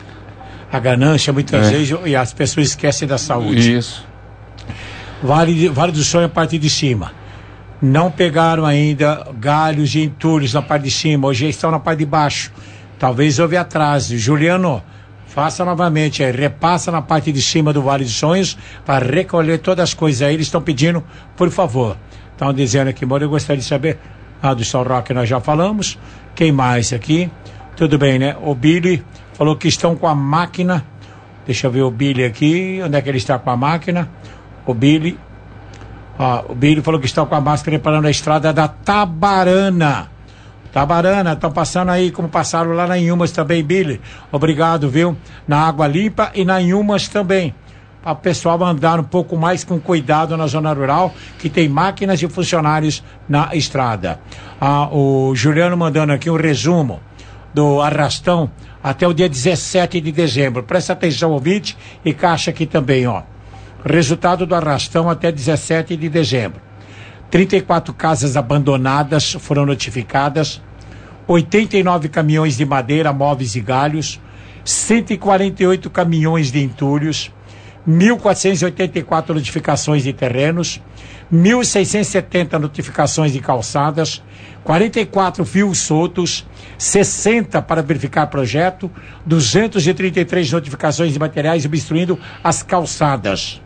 Speaker 3: A ganância, muitas é. vezes, e as pessoas esquecem da saúde.
Speaker 15: Isso.
Speaker 3: Vale, vale do Sonho, a parte de cima. Não pegaram ainda galhos e entulhos na parte de cima, hoje estão na parte de baixo. Talvez houve atraso. Juliano, faça novamente aí, repassa na parte de cima do Vale dos Sonhos para recolher todas as coisas aí. Eles estão pedindo, por favor. Estão dizendo aqui, Moro, eu gostaria de saber. Ah, do São Roque nós já falamos. Quem mais aqui? Tudo bem, né? O Billy falou que estão com a máquina. Deixa eu ver o Billy aqui. Onde é que ele está com a máquina? O Billy. Ah, o Billy falou que está com a máscara preparando a estrada da Tabarana. Tabarana, estão passando aí, como passaram lá na Inhumas também, Billy. Obrigado, viu? Na Água Limpa e na Inhumas também. Para o pessoal andar um pouco mais com cuidado na zona rural, que tem máquinas e funcionários na estrada. Ah, o Juliano mandando aqui um resumo do Arrastão até o dia dezessete de dezembro. Presta atenção, ouvinte, e caixa aqui também, ó. Resultado do Arrastão até dezessete de dezembro. trinta e quatro casas abandonadas foram notificadas, oitenta e nove caminhões de madeira, móveis e galhos, cento e quarenta e oito caminhões de entulhos, mil quatrocentas e oitenta e quatro notificações de terrenos, mil seiscentas e setenta notificações de calçadas, quarenta e quatro fios soltos, sessenta para verificar projeto, duzentas e trinta e três notificações de materiais obstruindo as calçadas.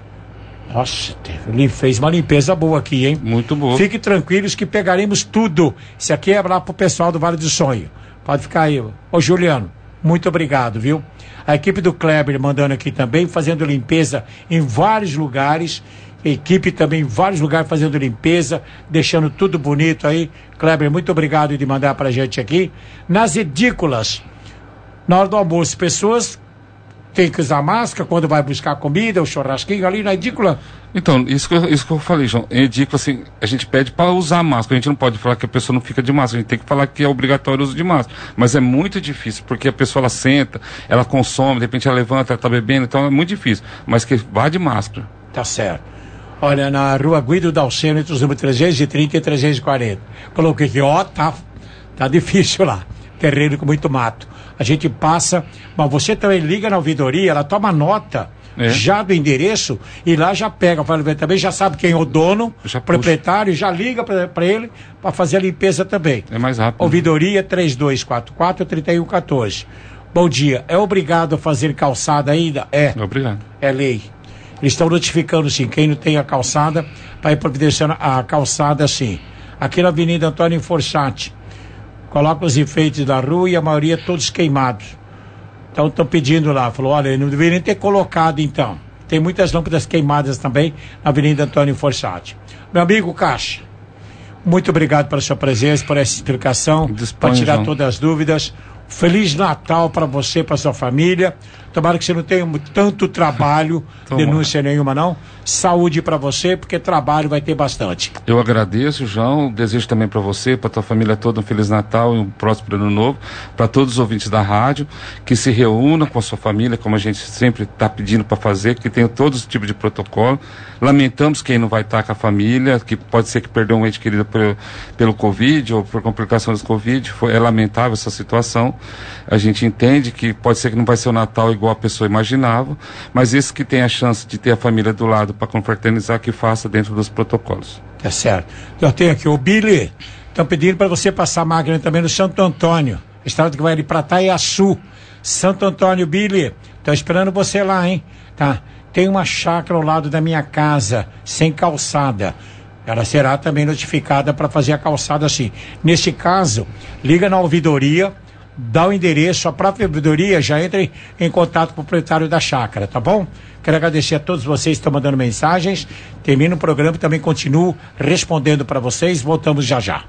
Speaker 3: Nossa, ele fez uma limpeza boa aqui, hein?
Speaker 15: Muito boa.
Speaker 3: Fiquem tranquilos que pegaremos tudo. Isso aqui é lá pro pessoal do Vale do Sonho. Pode ficar aí. Ô, Juliano, muito obrigado, viu? A equipe do Kleber mandando aqui também, fazendo limpeza em vários lugares. Equipe também em vários lugares fazendo limpeza, deixando tudo bonito aí. Kleber, muito obrigado de mandar pra gente aqui. Nas edículas, na hora do almoço, pessoas tem que usar máscara quando vai buscar comida, o churrasquinho ali na edícula.
Speaker 15: Então, isso que, eu, isso que eu falei, João. Em edícula, assim, a gente pede para usar máscara. A gente não pode falar que a pessoa não fica de máscara. A gente tem que falar que é obrigatório o uso de máscara. Mas é muito difícil, porque a pessoa, ela senta, ela consome, de repente ela levanta, ela tá bebendo, então é muito difícil. Mas que vá de máscara.
Speaker 3: Tá certo. Olha, na rua Guido Dalceno, entre os números trezentos e trinta e trezentos e quarenta. Coloquei aqui, ó, tá, tá difícil lá. Terreno com muito mato. A gente passa, mas você também liga na ouvidoria, ela toma nota é. já do endereço e lá já pega, fala, também já sabe quem é o dono, já proprietário, já liga para ele para fazer a limpeza também.
Speaker 15: É mais rápido.
Speaker 3: Ouvidoria três dois quatro quatro, três um um quatro. Bom dia, é obrigado a fazer calçada ainda? É.
Speaker 15: É obrigado.
Speaker 3: É lei. Eles estão notificando, sim, quem não tem a calçada, para ir providenciando a calçada, sim. Aqui na Avenida Antônio Forsatti. Coloca os enfeites da rua e a maioria todos queimados. Então estão pedindo lá. Falou, olha, não deveria ter colocado então. Tem muitas lâmpadas queimadas também na Avenida Antônio Forsatti. Meu amigo Caixa, muito obrigado pela sua presença, por essa explicação, para tirar João. todas as dúvidas. Feliz Natal para você, para sua família. Tomara que você não tenha tanto trabalho, denúncia nenhuma não. Saúde para você, porque trabalho vai ter bastante.
Speaker 15: Eu agradeço, João. Desejo também para você, para tua família toda um Feliz Natal e um próspero Ano Novo. Para todos os ouvintes da rádio, que se reúnam com a sua família, como a gente sempre está pedindo para fazer, que tenha todos os tipos de protocolo. Lamentamos quem não vai estar com a família, que pode ser que perdeu um ente querido pelo, pelo Covid ou por complicações do Covid. Foi, é lamentável essa situação. A gente entende que pode ser que não vai ser o Natal igual a pessoa imaginava, mas esse que tem a chance de ter a família do lado para confraternizar, que faça dentro dos protocolos.
Speaker 3: É certo. Eu tenho aqui o Billy, estão pedindo para você passar a máquina também no Santo Antônio, estrada que vai ali para Taiaçu. Santo Antônio, Billy, estou esperando você lá, hein? Tá. Tem uma chácara ao lado da minha casa, sem calçada. Ela será também notificada para fazer a calçada assim. Nesse caso, liga na ouvidoria, dá o endereço, a própria ouvidoria já entra em, em contato com o proprietário da chácara, tá bom? Quero agradecer a todos vocês que estão mandando mensagens. Termino o programa e também continuo respondendo para vocês. Voltamos já já.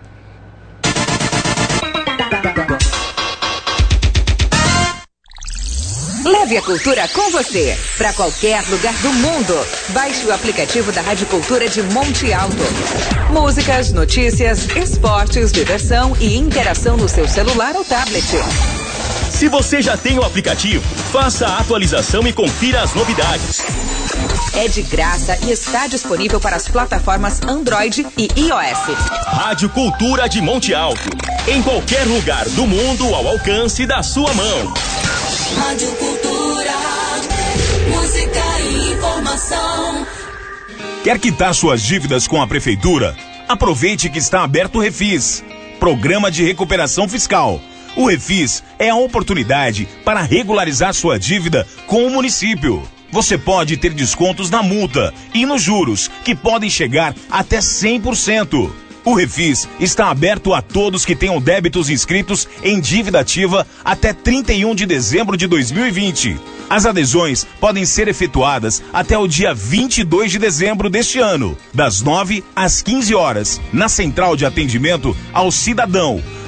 Speaker 17: Leve a cultura com você para qualquer lugar do mundo. Baixe o aplicativo da Rádio Cultura de Monte Alto. Músicas, notícias, esportes, diversão e interação no seu celular ou tablet.
Speaker 18: Se você já tem o aplicativo, faça a atualização e confira as novidades.
Speaker 17: É de graça e está disponível para as plataformas Android e iOS.
Speaker 18: Rádio Cultura de Monte Alto. Em qualquer lugar do mundo ao alcance da sua mão.
Speaker 14: Rádio Cultura, música e informação.
Speaker 19: Quer quitar suas dívidas com a Prefeitura? Aproveite que está aberto o Refis, Programa de Recuperação Fiscal. O Refis é a oportunidade para regularizar sua dívida com o município. Você pode ter descontos na multa e nos juros, que podem chegar até cem por cento. O Refis está aberto a todos que tenham débitos inscritos em dívida ativa até trinta e um de dezembro de dois mil e vinte. As adesões podem ser efetuadas até o dia vinte e dois de dezembro deste ano, das nove às quinze horas, na Central de Atendimento ao Cidadão,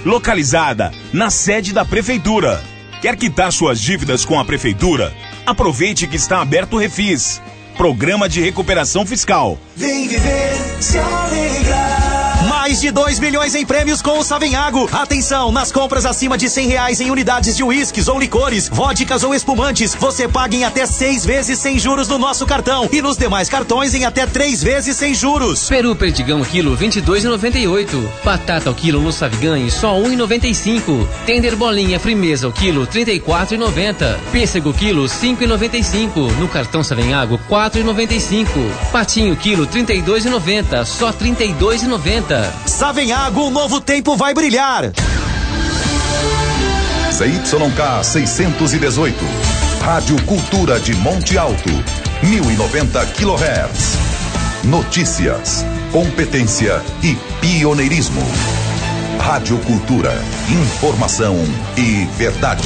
Speaker 19: localizada na sede da Prefeitura. Quer quitar suas dívidas com a Prefeitura? Aproveite que está aberto o Refis, Programa de Recuperação Fiscal.
Speaker 20: Vem viver, se alegrar. Mais de dois milhões em prêmios com o Savenhago. Atenção, nas compras acima de cem reais em unidades de uísques ou licores, vodkas ou espumantes, você paga em até seis vezes sem juros no nosso cartão e nos demais cartões em até três vezes sem juros.
Speaker 7: Peru perdigão quilo vinte e dois reais e noventa e oito centavos. Batata ao quilo no Saviganhe só um real e noventa e cinco centavos. Tender bolinha frimeza ao quilo trinta e quatro reais e noventa centavos. Pêssego quilo cinco reais e noventa e cinco centavos. No cartão Savenhago quatro reais e noventa e cinco centavos. Patinho quilo trinta e dois reais e noventa centavos. Só trinta e dois reais e noventa centavos.
Speaker 20: Savenhago, um novo tempo vai brilhar.
Speaker 8: C Y K seiscentos e dezoito, Rádio Cultura de Monte Alto, mil e noventa quilohertz. Notícias, competência e pioneirismo. Rádio Cultura, informação e verdade.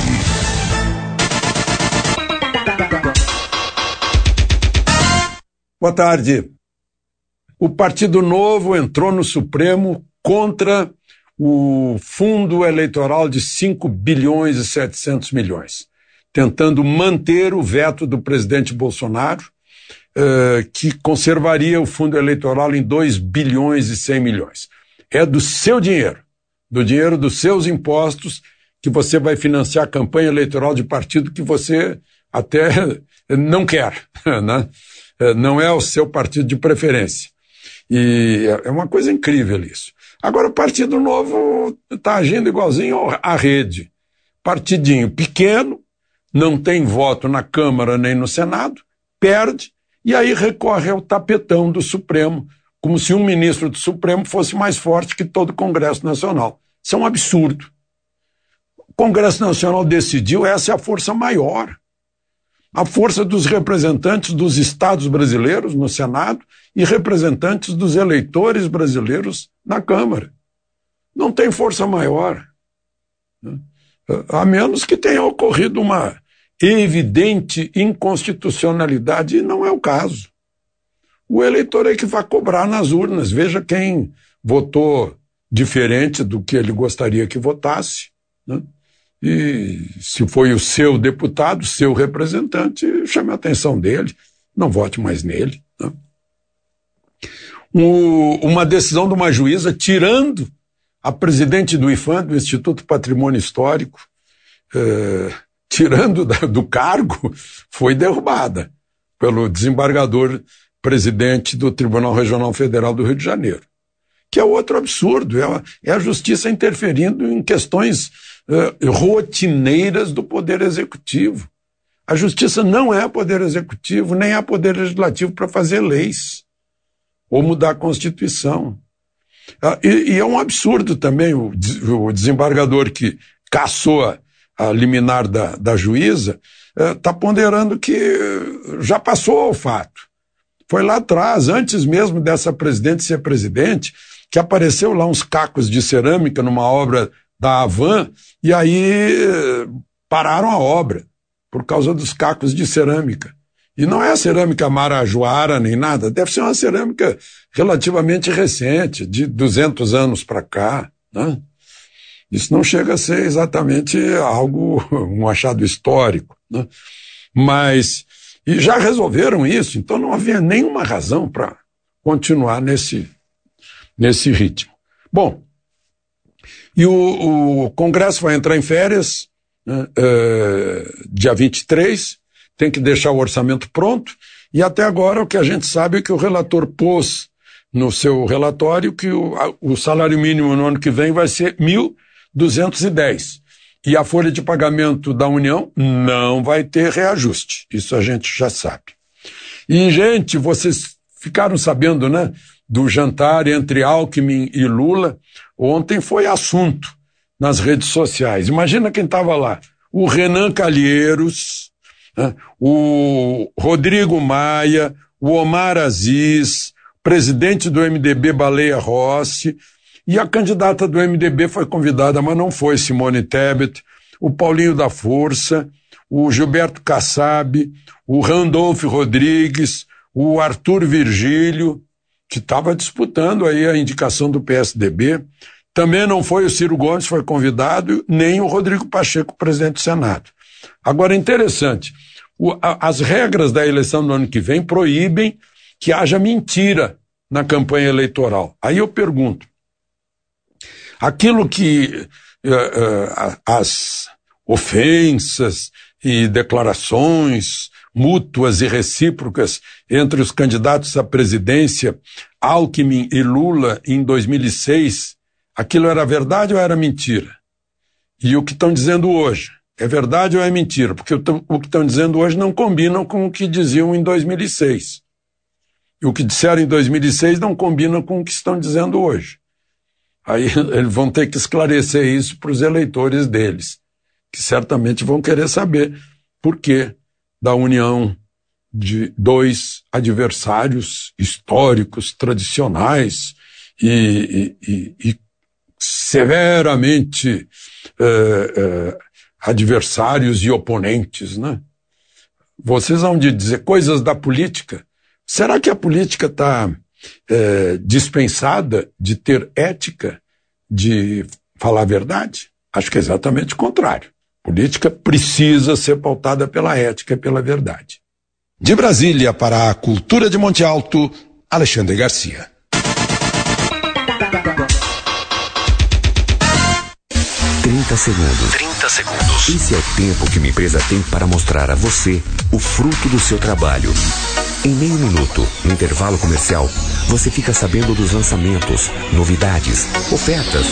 Speaker 21: Boa tarde. O Partido Novo entrou no Supremo contra o fundo eleitoral de cinco bilhões e setecentos milhões, tentando manter o veto do presidente Bolsonaro, uh, que conservaria o fundo eleitoral em dois bilhões e cem milhões. É do seu dinheiro, do dinheiro dos seus impostos, que você vai financiar a campanha eleitoral de partido que você até não quer, né? Não é o seu partido de preferência. E é uma coisa incrível isso. Agora o Partido Novo está agindo igualzinho à rede. Partidinho pequeno, não tem voto na Câmara nem no Senado, perde, e aí recorre ao tapetão do Supremo, como se um ministro do Supremo fosse mais forte que todo o Congresso Nacional. Isso é um absurdo. O Congresso Nacional decidiu, essa é a força maior. A força dos representantes dos estados brasileiros no Senado e representantes dos eleitores brasileiros na Câmara. Não tem força maior. A menos que tenha ocorrido uma evidente inconstitucionalidade, e não é o caso. O eleitor é que vai cobrar nas urnas. Veja quem votou diferente do que ele gostaria que votasse, né? E se foi o seu deputado, seu representante, chame a atenção dele, não vote mais nele, né? O, uma decisão de uma juíza tirando a presidente do IFAM, do Instituto Patrimônio Histórico, eh, tirando da, do cargo, foi derrubada pelo desembargador presidente do Tribunal Regional Federal do Rio de Janeiro, que é outro absurdo, é a, é a justiça interferindo em questões uh, rotineiras do Poder Executivo. A justiça não é Poder Executivo, nem é Poder Legislativo para fazer leis ou mudar a Constituição. Uh, e, e é um absurdo também o, o desembargador que cassou a, a liminar da, da juíza está uh, ponderando que já passou o fato. Foi lá atrás, antes mesmo dessa presidente ser presidente, que apareceu lá uns cacos de cerâmica numa obra da Havan, e aí pararam a obra por causa dos cacos de cerâmica. E não é a cerâmica marajoara nem nada, deve ser uma cerâmica relativamente recente, de duzentos anos para cá, né? Isso não chega a ser exatamente algo, um achado histórico, né? Mas, e já resolveram isso, então não havia nenhuma razão para continuar nesse, nesse ritmo. Bom, e o, o Congresso vai entrar em férias, né, é, dia vinte e três, tem que deixar o orçamento pronto, e até agora o que a gente sabe é que o relator pôs no seu relatório que o, a, o salário mínimo no ano que vem vai ser mil duzentos e dez. E a folha de pagamento da União não vai ter reajuste. Isso a gente já sabe. E, gente, vocês ficaram sabendo, né, do jantar entre Alckmin e Lula? Ontem foi assunto nas redes sociais. Imagina quem estava lá. O Renan Calheiros, né, o Rodrigo Maia, o Omar Aziz, presidente do M D B Baleia Rossi, e a candidata do M D B foi convidada, mas não foi, Simone Tebet, o Paulinho da Força, o Gilberto Kassab, o Randolfo Rodrigues, o Arthur Virgílio, que estava disputando aí a indicação do P S D B, Também não foi o Ciro Gomes, foi convidado, nem o Rodrigo Pacheco, presidente do Senado. Agora, interessante, o, a, as regras da eleição do ano que vem proíbem que haja mentira na campanha eleitoral. Aí eu pergunto, aquilo que uh, uh, as ofensas e declarações mútuas e recíprocas entre os candidatos à presidência, Alckmin e Lula, em dois mil e seis, aquilo era verdade ou era mentira? E o que estão dizendo hoje, é verdade ou é mentira? Porque o que estão dizendo hoje não combinam com o que diziam em dois mil e seis. E o que disseram em dois mil e seis não combina com o que estão dizendo hoje. Aí eles vão ter que esclarecer isso para os eleitores deles, que certamente vão querer saber por que da união de dois adversários históricos, tradicionais e, e, e, e severamente eh, eh, adversários e oponentes, né? Vocês vão dizer coisas da política. Será que a política está eh, dispensada de ter ética, de falar a verdade? Acho que é exatamente o contrário. Política precisa ser pautada pela ética e pela verdade.
Speaker 1: De Brasília para a Cultura de Monte Alto, Alexandre Garcia.
Speaker 22: trinta segundos. trinta segundos. Esse é o tempo que uma empresa tem para mostrar a você o fruto do seu trabalho. Em meio minuto, no intervalo comercial, você fica sabendo dos lançamentos, novidades, ofertas.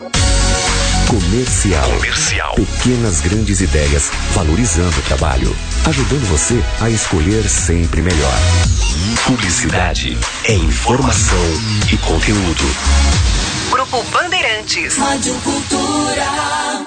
Speaker 22: Comercial. Comercial. Pequenas grandes ideias, valorizando o trabalho, ajudando você a escolher sempre melhor. Publicidade é informação e conteúdo.
Speaker 17: Grupo Bandeirantes. Rádio Cultura.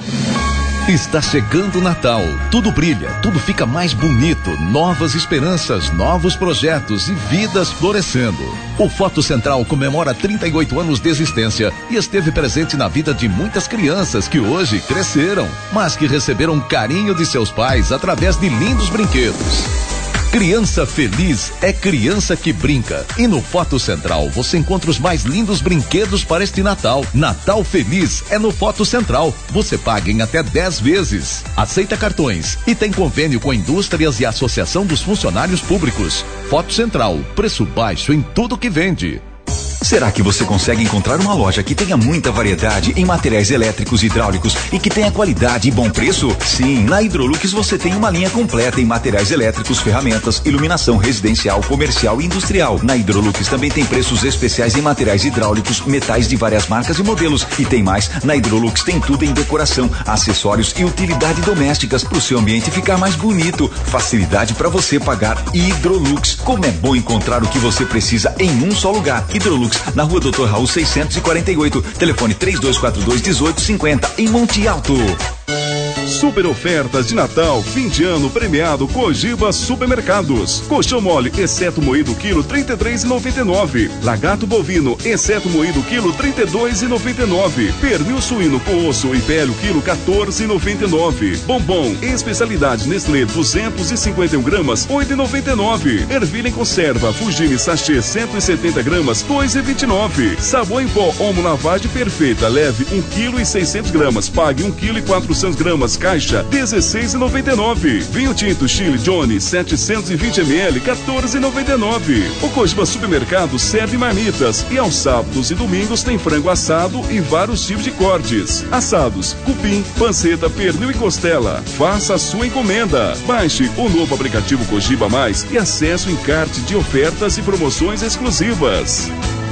Speaker 5: Está chegando o Natal. Tudo brilha, tudo fica mais bonito. Novas esperanças, novos projetos e vidas florescendo. O Foto Central comemora trinta e oito anos de existência e esteve presente na vida de muitas crianças que hoje cresceram, mas que receberam carinho de seus pais através de lindos brinquedos. Criança feliz é criança que brinca. E no Foto Central você encontra os mais lindos brinquedos para este Natal. Natal feliz é no Foto Central. Você paga em até dez vezes. Aceita cartões e tem convênio com indústrias e Associação dos Funcionários Públicos. Foto Central, preço baixo em tudo que vende.
Speaker 23: Será que você consegue encontrar uma loja que tenha muita variedade em materiais elétricos e hidráulicos e que tenha qualidade e bom preço? Sim, na Hidrolux você tem uma linha completa em materiais elétricos, ferramentas, iluminação residencial, comercial e industrial. Na Hidrolux também tem preços especiais em materiais hidráulicos, metais de várias marcas e modelos. E tem mais, na Hidrolux tem tudo em decoração, acessórios e utilidade domésticas para o seu ambiente ficar mais bonito. Facilidade para você pagar. Hidrolux, como é bom encontrar o que você precisa em um só lugar. Hidrolux, na rua doutor Raul seiscentos e quarenta e oito, telefone três dois quatro dois, um oito cinco zero, em Monte Alto.
Speaker 11: Super ofertas de Natal, fim de ano premiado Cogiba Supermercados. Colchão mole, exceto moído quilo, trinta e três reais e noventa e nove centavos. Lagarto bovino, exceto moído quilo, trinta e dois reais e noventa e nove centavos. Pernil suíno com osso e pele quilo, quatorze reais e noventa e nove centavos. Bombom, especialidade Nestlé, duzentos e cinquenta e um gramas, oito reais e noventa e nove centavos. Ervilha em conserva, Fugini sachê, cento e setenta gramas, dois reais e vinte e nove centavos. Sabão em pó, Omo Lavagem Perfeita, leve um quilo e seiscentos gramas, pague um quilo e quatrocentos gramas, caixa dezesseis reais e noventa e nove centavos. Vinho tinto Chile Johnny setecentos e vinte mililitros, quatorze reais e noventa e nove centavos. O Cogiba Supermercado serve marmitas e aos sábados e domingos tem frango assado e vários tipos de cortes. Assados, cupim, panceta, pernil e costela. Faça a sua encomenda. Baixe o novo aplicativo Cogiba Mais e acesso em encarte de ofertas e promoções exclusivas.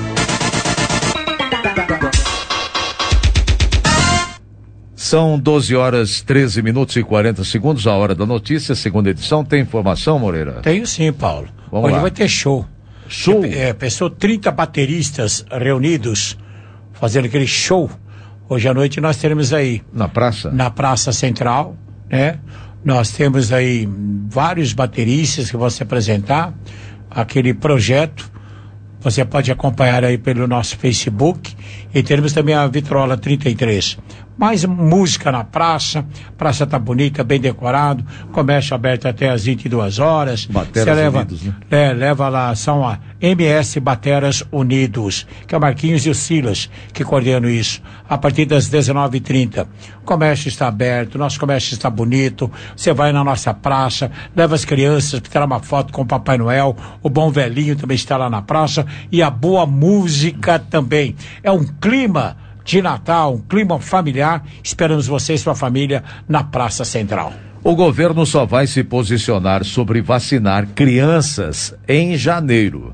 Speaker 2: São doze horas, treze minutos e quarenta segundos, a hora da notícia, segunda edição. Tem informação, Moreira?
Speaker 3: Tenho sim, Paulo.
Speaker 2: Vamos
Speaker 3: Hoje
Speaker 2: lá.
Speaker 3: vai ter show.
Speaker 2: Show?
Speaker 3: É, pensou trinta bateristas reunidos, fazendo aquele show. Hoje à noite nós teremos aí.
Speaker 2: Na praça?
Speaker 3: Na Praça Central, né? Nós temos aí vários bateristas que vão se apresentar. Aquele projeto, você pode acompanhar aí pelo nosso Facebook. E teremos também a Vitrola trinta e três. mais música na praça, praça tá bonita, bem decorado, comércio aberto até às vinte e duas horas.
Speaker 2: Bateras
Speaker 3: leva,
Speaker 2: Unidos, né?
Speaker 3: É, leva lá, são a M S Bateras Unidos, que é o Marquinhos e o Silas que coordenam isso, a partir das dezenove e trinta. O comércio está aberto, nosso comércio está bonito, você vai na nossa praça, leva as crianças para tirar uma foto com o Papai Noel, o Bom Velhinho também está lá na praça, e a boa música também. É um clima de Natal, um clima familiar. Esperamos vocês e sua família na Praça Central.
Speaker 2: O governo só vai se posicionar sobre vacinar crianças em janeiro.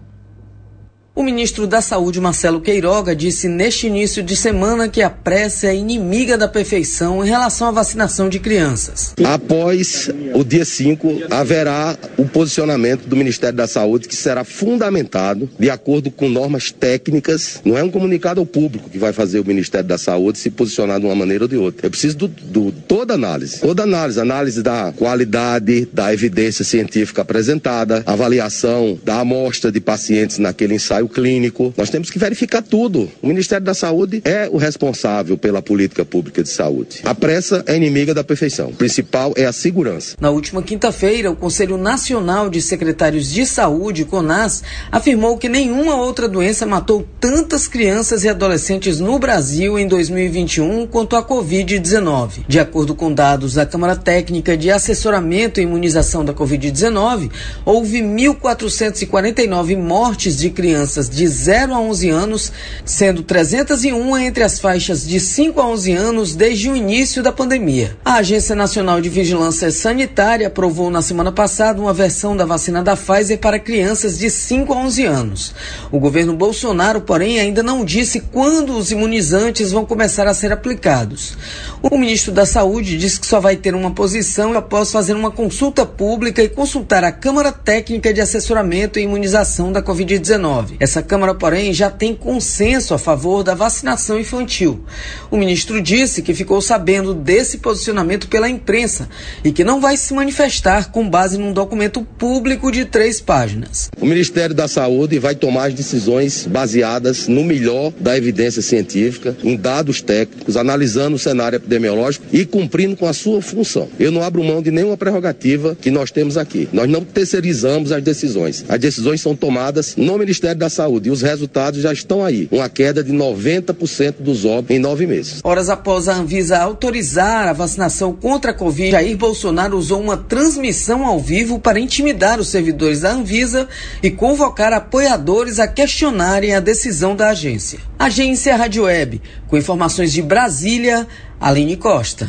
Speaker 9: O ministro da Saúde, Marcelo Queiroga, disse neste início de semana que a pressa é inimiga da perfeição em relação à vacinação de crianças.
Speaker 10: Após o dia cinco, haverá o posicionamento do Ministério da Saúde, que será fundamentado de acordo com normas técnicas. Não é um comunicado ao público que vai fazer o Ministério da Saúde se posicionar de uma maneira ou de outra. É preciso do, do, toda análise. Toda análise. Análise da qualidade, da evidência científica apresentada, avaliação da amostra de pacientes naquele ensaio clínico. Nós temos que verificar tudo. O Ministério da Saúde é o responsável pela política pública de saúde. A pressa é inimiga da perfeição. O principal é a segurança.
Speaker 9: Na última quinta-feira, o Conselho Nacional de Secretários de Saúde, CONAS, afirmou que nenhuma outra doença matou tantas crianças e adolescentes no Brasil em dois mil e vinte e um quanto a covid dezenove. De acordo com dados da Câmara Técnica de Assessoramento e Imunização da covid dezenove, houve mil quatrocentos e quarenta e nove mortes de crianças de zero a onze anos, sendo trezentos e um entre as faixas de cinco a onze anos desde o início da pandemia. A Agência Nacional de Vigilância Sanitária aprovou na semana passada uma versão da vacina da Pfizer para crianças de cinco a onze anos. O governo Bolsonaro, porém, ainda não disse quando os imunizantes vão começar a ser aplicados. O ministro da Saúde disse que só vai ter uma posição após fazer uma consulta pública e consultar a Câmara Técnica de Assessoramento e Imunização da covid dezenove. Essa Câmara, porém, já tem consenso a favor da vacinação infantil. O ministro disse que ficou sabendo desse posicionamento pela imprensa e que não vai se manifestar com base num documento público de três páginas.
Speaker 10: O Ministério da Saúde vai tomar as decisões baseadas no melhor da evidência científica, em dados técnicos, analisando o cenário epidemiológico e cumprindo com a sua função. Eu não abro mão de nenhuma prerrogativa que nós temos aqui. Nós não terceirizamos as decisões. As decisões são tomadas no Ministério da Saúde e os resultados já estão aí. Uma queda de noventa por cento dos óbitos em nove meses.
Speaker 9: Horas após a Anvisa autorizar a vacinação contra a Covid, Jair Bolsonaro usou uma transmissão ao vivo para intimidar os servidores da Anvisa e convocar apoiadores a questionarem a decisão da agência. Agência Rádio Web, com informações de Brasília, Aline Costa.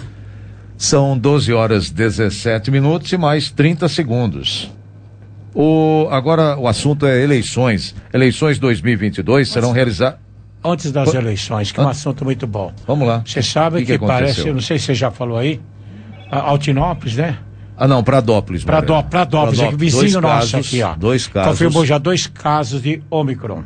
Speaker 2: São doze horas e dezessete minutos e mais trinta segundos. O, agora o assunto é eleições. Eleições dois mil e vinte e dois serão realizadas.
Speaker 3: Antes das eleições, que é um assunto muito bom.
Speaker 2: Vamos lá.
Speaker 3: Você sabe que, que, que parece, eu não sei se você já falou aí, Altinópolis, né?
Speaker 2: Ah, não, Pradópolis.
Speaker 3: Pradó, Pradópolis, é que vizinho nosso
Speaker 2: casos,
Speaker 3: aqui, ó.
Speaker 2: Dois casos.
Speaker 3: Confirmou já dois casos de Ômicron.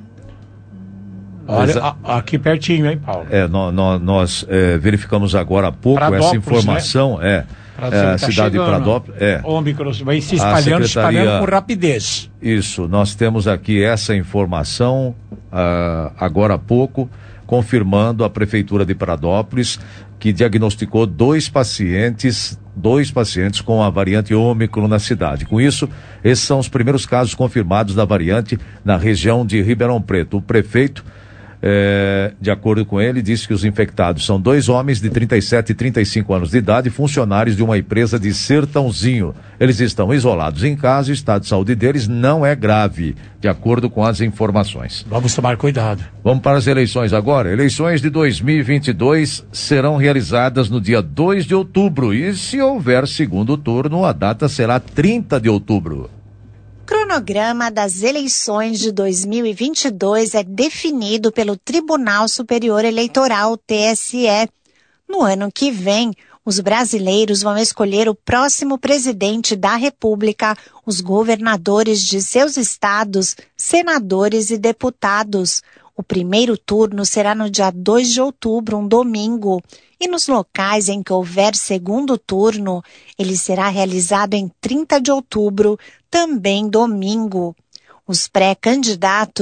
Speaker 3: Olha,
Speaker 2: Exa...
Speaker 3: a, aqui pertinho, hein, Paulo?
Speaker 2: É, no, no, nós é, verificamos agora há pouco essa informação, né? é. É, a
Speaker 3: tá
Speaker 2: cidade de Pradópolis. É.
Speaker 3: Ômicron vai se espalhando, espalhando com rapidez.
Speaker 2: Isso, nós temos aqui essa informação uh, agora há pouco, confirmando a Prefeitura de Pradópolis, que diagnosticou dois pacientes, dois pacientes com a variante Ômicron na cidade. Com isso, esses são os primeiros casos confirmados da variante na região de Ribeirão Preto. O prefeito, É, de acordo com ele, disse que os infectados são dois homens de trinta e sete e trinta e cinco anos de idade, funcionários de uma empresa de Sertãozinho. Eles estão isolados em casa e o estado de saúde deles não é grave, de acordo com as informações.
Speaker 3: Vamos tomar cuidado.
Speaker 2: Vamos para as eleições agora. Eleições de dois mil e vinte e dois serão realizadas no dia dois de outubro e, se houver segundo turno, a data será trinta de outubro.
Speaker 12: O cronograma das eleições de dois mil e vinte e dois é definido pelo Tribunal Superior Eleitoral, T S E. No ano que vem, os brasileiros vão escolher o próximo presidente da República, os governadores de seus estados, senadores e deputados. O primeiro turno será no dia dois de outubro, um domingo. E nos locais em que houver segundo turno, ele será realizado em trinta de outubro, também domingo. Os pré-candidatos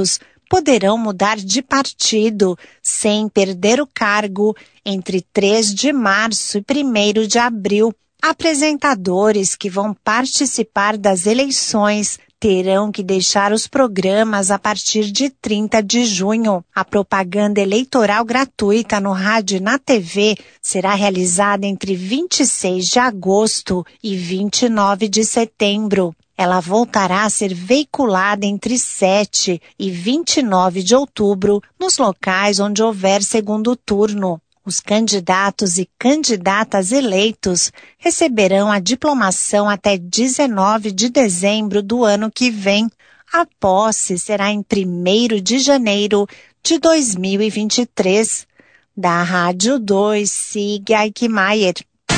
Speaker 12: poderão mudar de partido sem perder o cargo entre três de março e primeiro de abril. Apresentadores que vão participar das eleições terão que deixar os programas a partir de trinta de junho. A propaganda eleitoral gratuita no rádio e na T V será realizada entre vinte e seis de agosto e vinte e nove de setembro. Ela voltará a ser veiculada entre sete e vinte e nove de outubro nos locais onde houver segundo turno. Os candidatos e candidatas eleitos receberão a diplomação até dezenove de dezembro do ano que vem. A posse será em primeiro de janeiro de dois mil e vinte e três. Da Rádio dois, siga Eichmeier.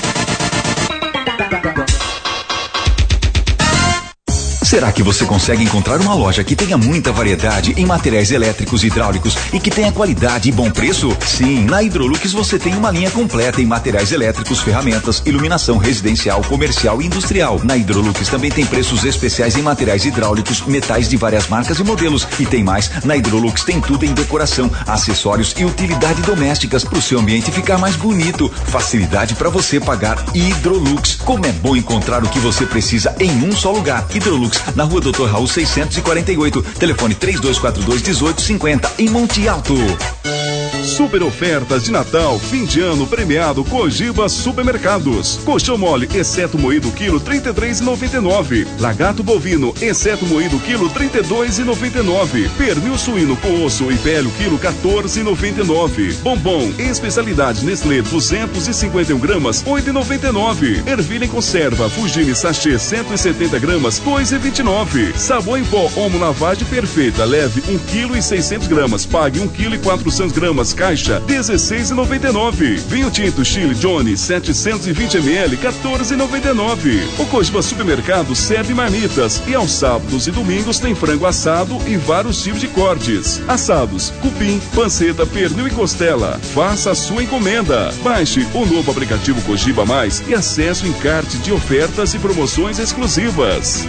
Speaker 23: Será que você consegue encontrar uma loja que tenha muita variedade em materiais elétricos e hidráulicos e que tenha qualidade e bom preço? Sim, na Hidrolux você tem uma linha completa em materiais elétricos, ferramentas, iluminação residencial, comercial e industrial. Na Hidrolux também tem preços especiais em materiais hidráulicos, metais de várias marcas e modelos. E tem mais, na Hidrolux tem tudo em decoração, acessórios e utilidade domésticas para o seu ambiente ficar mais bonito. Facilidade para você pagar. Hidrolux. Como é bom encontrar o que você precisa em um só lugar. Hidrolux, na Rua Doutor Raul seiscentos e quarenta e oito, telefone três dois quatro dois, um oito cinco zero, em Monte Alto.
Speaker 11: Super ofertas de Natal, fim de ano premiado Cogiba Supermercados. Colchão mole, exceto moído quilo, trinta e três reais e noventa e nove centavos. Lagarto bovino, exceto moído quilo, trinta e dois reais e noventa e nove centavos. Pernil suíno com osso e pele quilo, quatorze reais e noventa e nove centavos. Bombom, especialidade Nestlé, duzentos e cinquenta e um gramas, oito reais e noventa e nove centavos. Ervilha em conserva, Fugini sachê, cento e setenta gramas, dois reais e vinte e nove centavos. Sabão em pó, Omo Lavagem Perfeita, leve um quilo e seiscentos gramas, pague um quilo e quatrocentos gramas, caixa dezesseis reais e noventa e nove centavos. Vinho tinto Chile Johnny setecentos e vinte mililitros, quatorze reais e noventa e nove centavos. O Cogiba Supermercado serve marmitas e aos sábados e domingos tem frango assado e vários tipos de cortes. Assados, cupim, panceta, pernil e costela. Faça a sua encomenda. Baixe o novo aplicativo Cogiba Mais e acesse o encarte de ofertas e promoções exclusivas.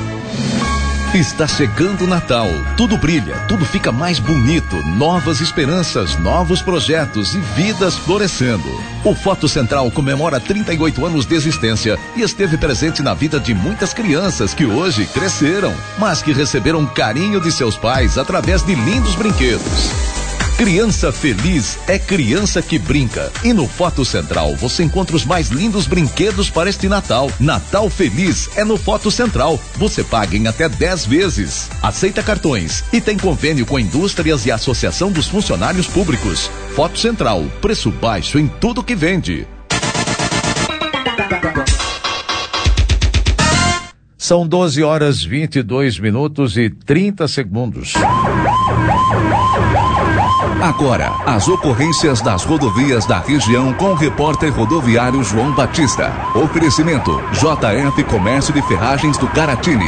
Speaker 2: Está chegando o Natal, tudo brilha, tudo fica mais bonito, novas esperanças, novos projetos e vidas florescendo. O Foto Central comemora trinta e oito anos de existência e esteve presente na vida de muitas crianças que hoje cresceram, mas que receberam carinho de seus pais através de lindos brinquedos. Criança feliz é criança que brinca. E no Foto Central você encontra os mais lindos brinquedos para este Natal. Natal feliz é no Foto Central. Você paga em até dez vezes. Aceita cartões e tem convênio com indústrias e Associação dos Funcionários Públicos. Foto Central, preço baixo em tudo que vende. São doze horas, vinte e dois minutos e trinta segundos.
Speaker 4: Agora, as ocorrências das rodovias da região com o repórter rodoviário João Batista. Oferecimento J F Comércio de Ferragens do Caratini.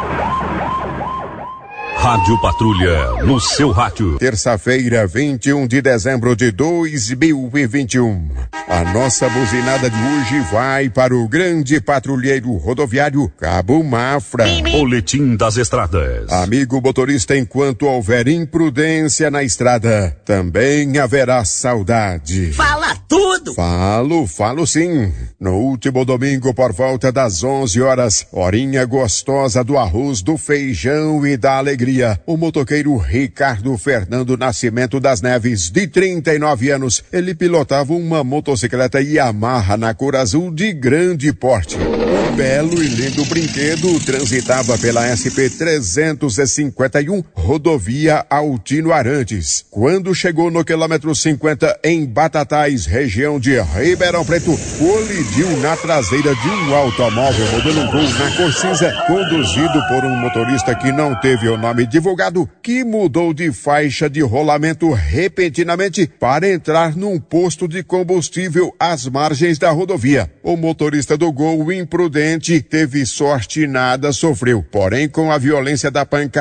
Speaker 6: Rádio Patrulha, no seu rádio.
Speaker 13: Terça-feira, vinte e um de dezembro de dois mil e vinte e um. A nossa buzinada de hoje vai para o grande patrulheiro rodoviário Cabo Mafra.
Speaker 6: Boletim das estradas.
Speaker 13: Amigo motorista, enquanto houver imprudência na estrada, também haverá saudade.
Speaker 24: Fala tudo!
Speaker 13: Falo, falo sim. No último domingo, por volta das onze horas, horinha gostosa do arroz, do feijão e da alegria, o motoqueiro Ricardo Fernando Nascimento das Neves, de trinta e nove anos, ele pilotava uma motocicleta Yamaha na cor azul de grande porte. Um belo e lindo brinquedo transitava pela S P trezentos e cinquenta e um, rodovia Altino Arantes. Quando chegou no quilômetro cinquenta, em Batatais, região de Ribeirão Preto, colidiu na traseira de um automóvel modelo Gol na cor cinza, conduzido por um motorista que não teve o nome divulgado, que mudou de faixa de rolamento repentinamente para entrar num posto de combustível às margens da rodovia. O motorista do Gol, imprudente, teve sorte e nada sofreu. Porém, com a violência da pancada,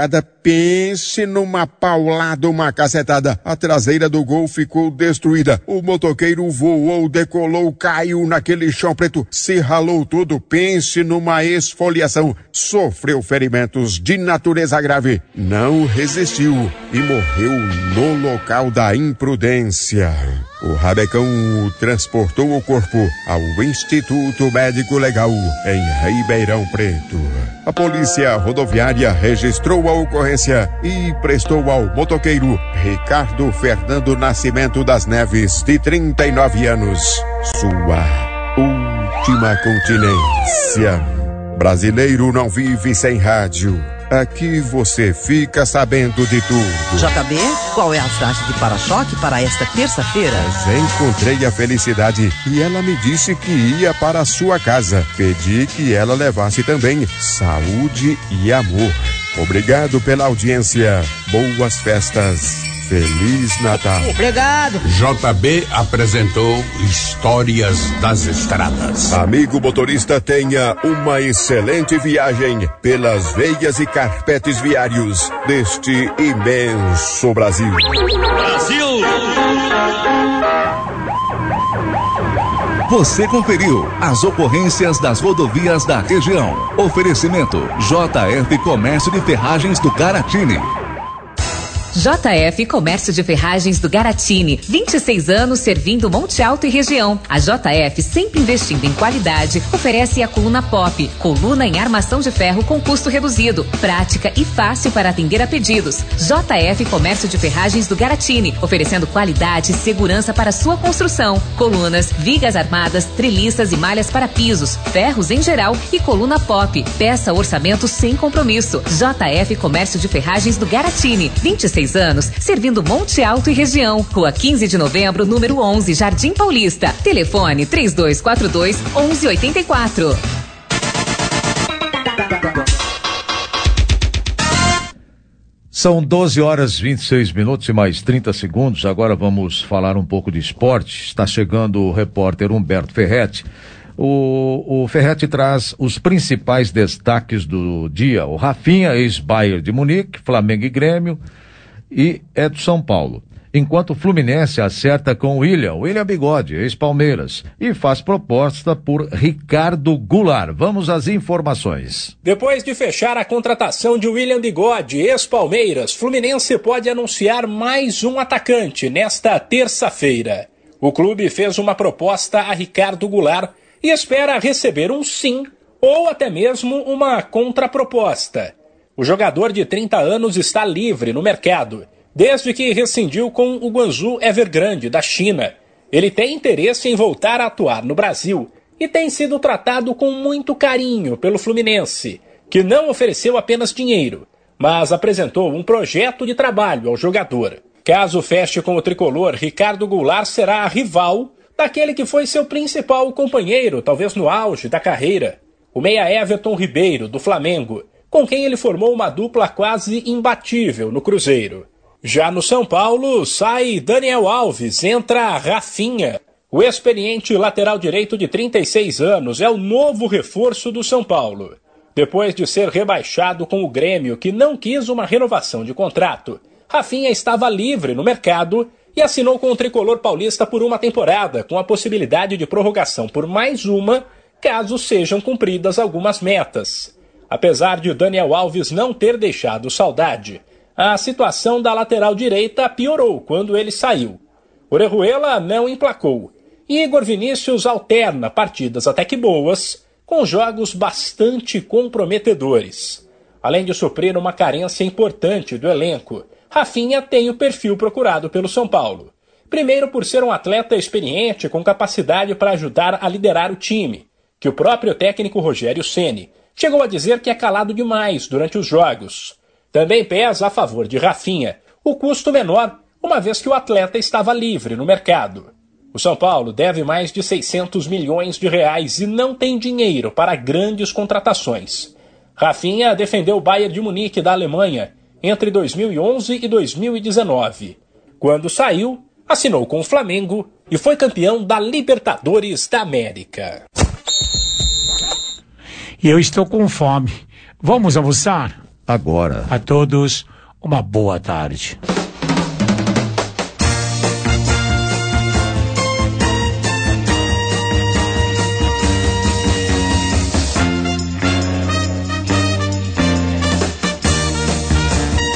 Speaker 13: pense numa paulada, uma cacetada. A traseira do Gol ficou destruída. O motoqueiro voou, decolou, caiu naquele chão preto, se ralou todo. Pense numa esfoliação. Sofreu ferimentos de natureza grave. Não resistiu e morreu no local da imprudência. O rabecão transportou o corpo ao Instituto Médico Legal em Ribeirão Preto. A polícia rodoviária registrou a ocorrência e prestou ao motoqueiro Ricardo Fernando Nascimento das Neves, de trinta e nove anos, sua última continência. Brasileiro não vive sem rádio. Aqui você fica sabendo de tudo.
Speaker 15: J B, qual é a frase de para-choque para esta terça-feira?
Speaker 13: Mas encontrei a felicidade e ela me disse que ia para a sua casa. Pedi que ela levasse também saúde e amor. Obrigado pela audiência. Boas festas. Feliz Natal.
Speaker 15: Obrigado.
Speaker 6: J B apresentou Histórias das Estradas.
Speaker 13: Amigo motorista, tenha uma excelente viagem pelas veias e carpetes viários deste imenso Brasil.
Speaker 5: Brasil!
Speaker 4: Você conferiu as ocorrências das rodovias da região. Oferecimento J F Comércio de Ferragens do Caratini.
Speaker 16: J F Comércio de Ferragens do Garatini, vinte e seis anos servindo Monte Alto e região. A J F, sempre investindo em qualidade, oferece a coluna Pop, coluna em armação de ferro com custo reduzido, prática e fácil para atender a pedidos. J F Comércio de Ferragens do Garatini, oferecendo qualidade e segurança para sua construção. Colunas, vigas armadas, treliças e malhas para pisos, ferros em geral e coluna Pop. Peça orçamento sem compromisso. J F Comércio de Ferragens do Garatini, vinte e seis anos, servindo Monte Alto e região. Rua quinze de novembro, número onze, Jardim Paulista. Telefone três dois quatro dois, onze oitenta e quatro.
Speaker 2: São doze horas, vinte e seis minutos e mais trinta segundos. Agora vamos falar um pouco de esporte. Está chegando o repórter Humberto Ferretti. O, o Ferretti traz os principais destaques do dia. O Rafinha, ex-Bayern de Munique, Flamengo e Grêmio, e é do São Paulo. Enquanto o Fluminense acerta com o William, William Bigode, ex-Palmeiras, e faz proposta por Ricardo Goulart. Vamos às informações.
Speaker 18: Depois de fechar a contratação de William Bigode, ex-Palmeiras, Fluminense pode anunciar mais um atacante nesta terça-feira. O clube fez uma proposta a Ricardo Goulart e espera receber um sim ou até mesmo uma contraproposta. O jogador de trinta anos está livre no mercado, desde que rescindiu com o Guangzhou Evergrande, da China. Ele tem interesse em voltar a atuar no Brasil e tem sido tratado com muito carinho pelo Fluminense, que não ofereceu apenas dinheiro, mas apresentou um projeto de trabalho ao jogador. Caso feche com o tricolor, Ricardo Goulart será a rival daquele que foi seu principal companheiro, talvez no auge da carreira, o meia Everton Ribeiro, do Flamengo, com quem ele formou uma dupla quase imbatível no Cruzeiro. Já no São Paulo, sai Daniel Alves, entra Rafinha. O experiente lateral direito de trinta e seis anos é o novo reforço do São Paulo. Depois de ser rebaixado com o Grêmio, que não quis uma renovação de contrato, Rafinha estava livre no mercado e assinou com o tricolor paulista por uma temporada, com a possibilidade de prorrogação por mais uma, caso sejam cumpridas algumas metas. Apesar de Daniel Alves não ter deixado saudade, a situação da lateral direita piorou quando ele saiu. Orejuela não emplacou e Igor Vinícius alterna partidas até que boas, com jogos bastante comprometedores. Além de suprir uma carência importante do elenco, Rafinha tem o perfil procurado pelo São Paulo. Primeiro por ser um atleta experiente com capacidade para ajudar a liderar o time, que o próprio técnico Rogério Ceni chegou a dizer que é calado demais durante os jogos. Também pesa a favor de Rafinha o custo menor, uma vez que o atleta estava livre no mercado. O São Paulo deve mais de seiscentos milhões de reais e não tem dinheiro para grandes contratações. Rafinha defendeu o Bayern de Munique da Alemanha entre dois mil e onze e dois mil e dezenove. Quando saiu, assinou com o Flamengo e foi campeão da Libertadores da América.
Speaker 3: E eu estou com fome. Vamos almoçar?
Speaker 2: Agora.
Speaker 3: A todos, uma boa tarde.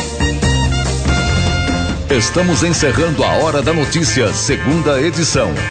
Speaker 4: Estamos encerrando a Hora da Notícia, segunda edição.